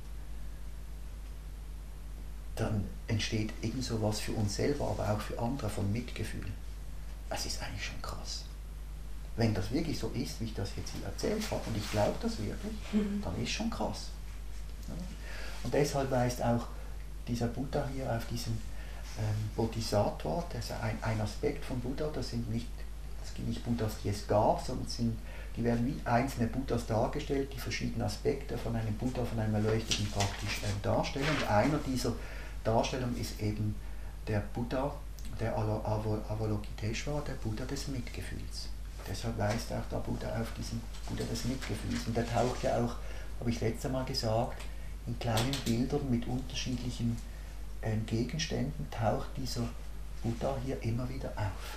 dann entsteht irgend so was für uns selber, aber auch für andere von Mitgefühl. Das ist eigentlich schon krass. Wenn das wirklich so ist, wie ich das jetzt hier erzählt habe, und ich glaube das wirklich, mhm. dann ist schon krass. Ja. Und deshalb weist auch dieser Buddha hier auf diesen ähm, Bodhisattva, das ist ein, ein Aspekt von Buddha, das sind nicht, das sind nicht Buddhas, die es gab, sondern sind, die werden wie einzelne Buddhas dargestellt, die verschiedenen Aspekte von einem Buddha, von einem Erleuchteten praktisch äh, darstellen. Und einer dieser Darstellungen ist eben der Buddha, der Avalokiteshvara, der Buddha des Mitgefühls. Deshalb weist auch der Buddha auf diesen Buddha des Mitgefühls. Und der taucht ja auch, habe ich letztes Mal gesagt, in kleinen Bildern mit unterschiedlichen äh, Gegenständen taucht dieser Buddha hier immer wieder auf.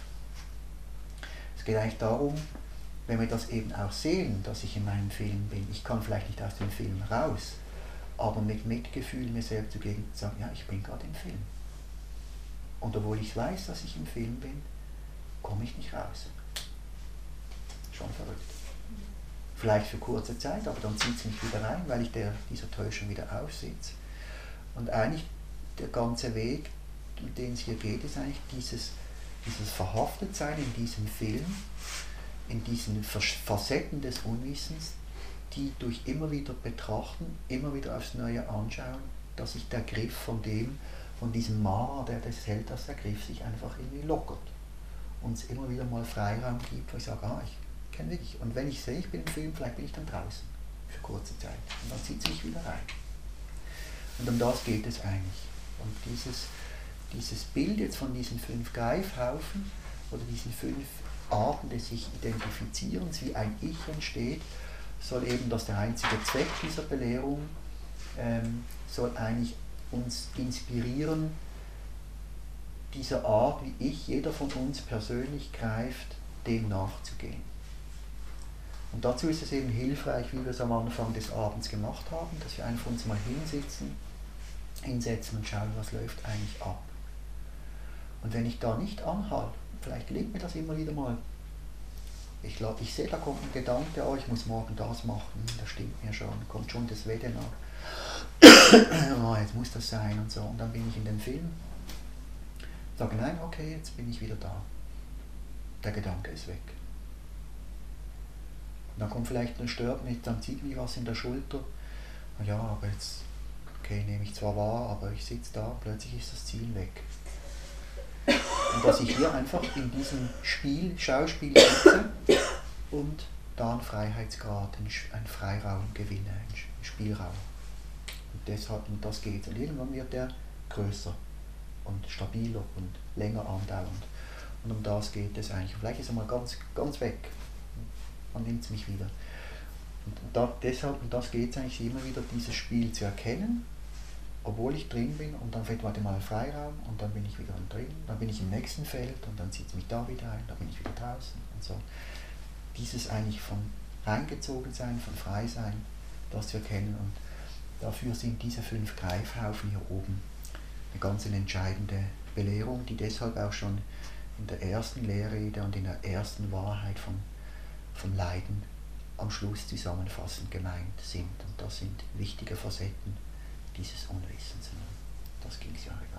Es geht eigentlich darum, wenn wir das eben auch sehen, dass ich in meinem Film bin, ich kann vielleicht nicht aus dem Film raus, aber mit Mitgefühl mir selbst zugegen sagen, ja, ich bin gerade im Film. Und obwohl ich weiß, dass ich im Film bin, komme ich nicht raus. Schon verrückt. Vielleicht für kurze Zeit, aber dann zieht es mich wieder rein, weil ich der, dieser Täuschung wieder aufsitze. Und eigentlich der ganze Weg, um den es hier geht, ist eigentlich dieses, dieses Verhaftetsein in diesem Film, in diesen Facetten des Unwissens, die durch immer wieder betrachten, immer wieder aufs Neue anschauen, dass sich der Griff von dem, von diesem Mara, der das hält, dass der Griff sich einfach irgendwie lockert. Und es immer wieder mal Freiraum gibt, wo ich sage, ah, ich kenne wirklich. Und wenn ich sehe, ich bin im Film, vielleicht bin ich dann draußen für kurze Zeit. Und dann zieht es mich wieder rein. Und um das geht es eigentlich. Und dieses, dieses Bild jetzt von diesen fünf Greifhaufen oder diesen fünf Arten des sich Identifizierens, wie ein Ich entsteht, soll eben, dass der einzige Zweck dieser Belehrung ähm, soll eigentlich uns inspirieren, dieser Art, wie ich, jeder von uns persönlich greift, dem nachzugehen. Und dazu ist es eben hilfreich, wie wir es am Anfang des Abends gemacht haben, dass wir einfach uns mal hinsitzen, hinsetzen und schauen, was läuft eigentlich ab. Und wenn ich da nicht anhalte, vielleicht gelingt mir das immer wieder mal, ich, glaub, ich sehe, da kommt ein Gedanke, oh, ich muss morgen das machen, das stimmt mir schon, kommt schon das Webinar. Oh, jetzt muss das sein und so. Und dann bin ich in den Film, sage, nein, okay, jetzt bin ich wieder da. Der Gedanke ist weg. Und dann kommt vielleicht ein Stört mich, dann zieht mich was in der Schulter. Ja, aber jetzt, okay, nehme ich zwar wahr, aber ich sitze da, plötzlich ist das Ziel weg. Und dass ich hier einfach in diesem Spiel, Schauspiel sitze und da einen Freiheitsgrad, einen Freiraum gewinne, einen Spielraum. Und deshalb, und das geht. Und irgendwann wird der größer und stabiler und länger andauernd. Und um das geht es eigentlich. Vielleicht ist er mal ganz, ganz weg. Man nimmt es mich wieder. Und da, deshalb, und das geht es eigentlich immer wieder, dieses Spiel zu erkennen, obwohl ich drin bin, und dann fällt mal ein Freiraum und dann bin ich wieder drin, dann bin ich im nächsten Feld und dann zieht es mich da wieder ein, dann bin ich wieder draußen und so. Dieses eigentlich von reingezogen sein, von frei sein, das zu erkennen, und dafür sind diese fünf Greifhaufen hier oben eine ganz entscheidende Belehrung, die deshalb auch schon in der ersten Lehrrede und in der ersten Wahrheit von, vom Leiden am Schluss zusammenfassend gemeint sind. Und das sind wichtige Facetten dieses Unwissens. Das ging es ja heute.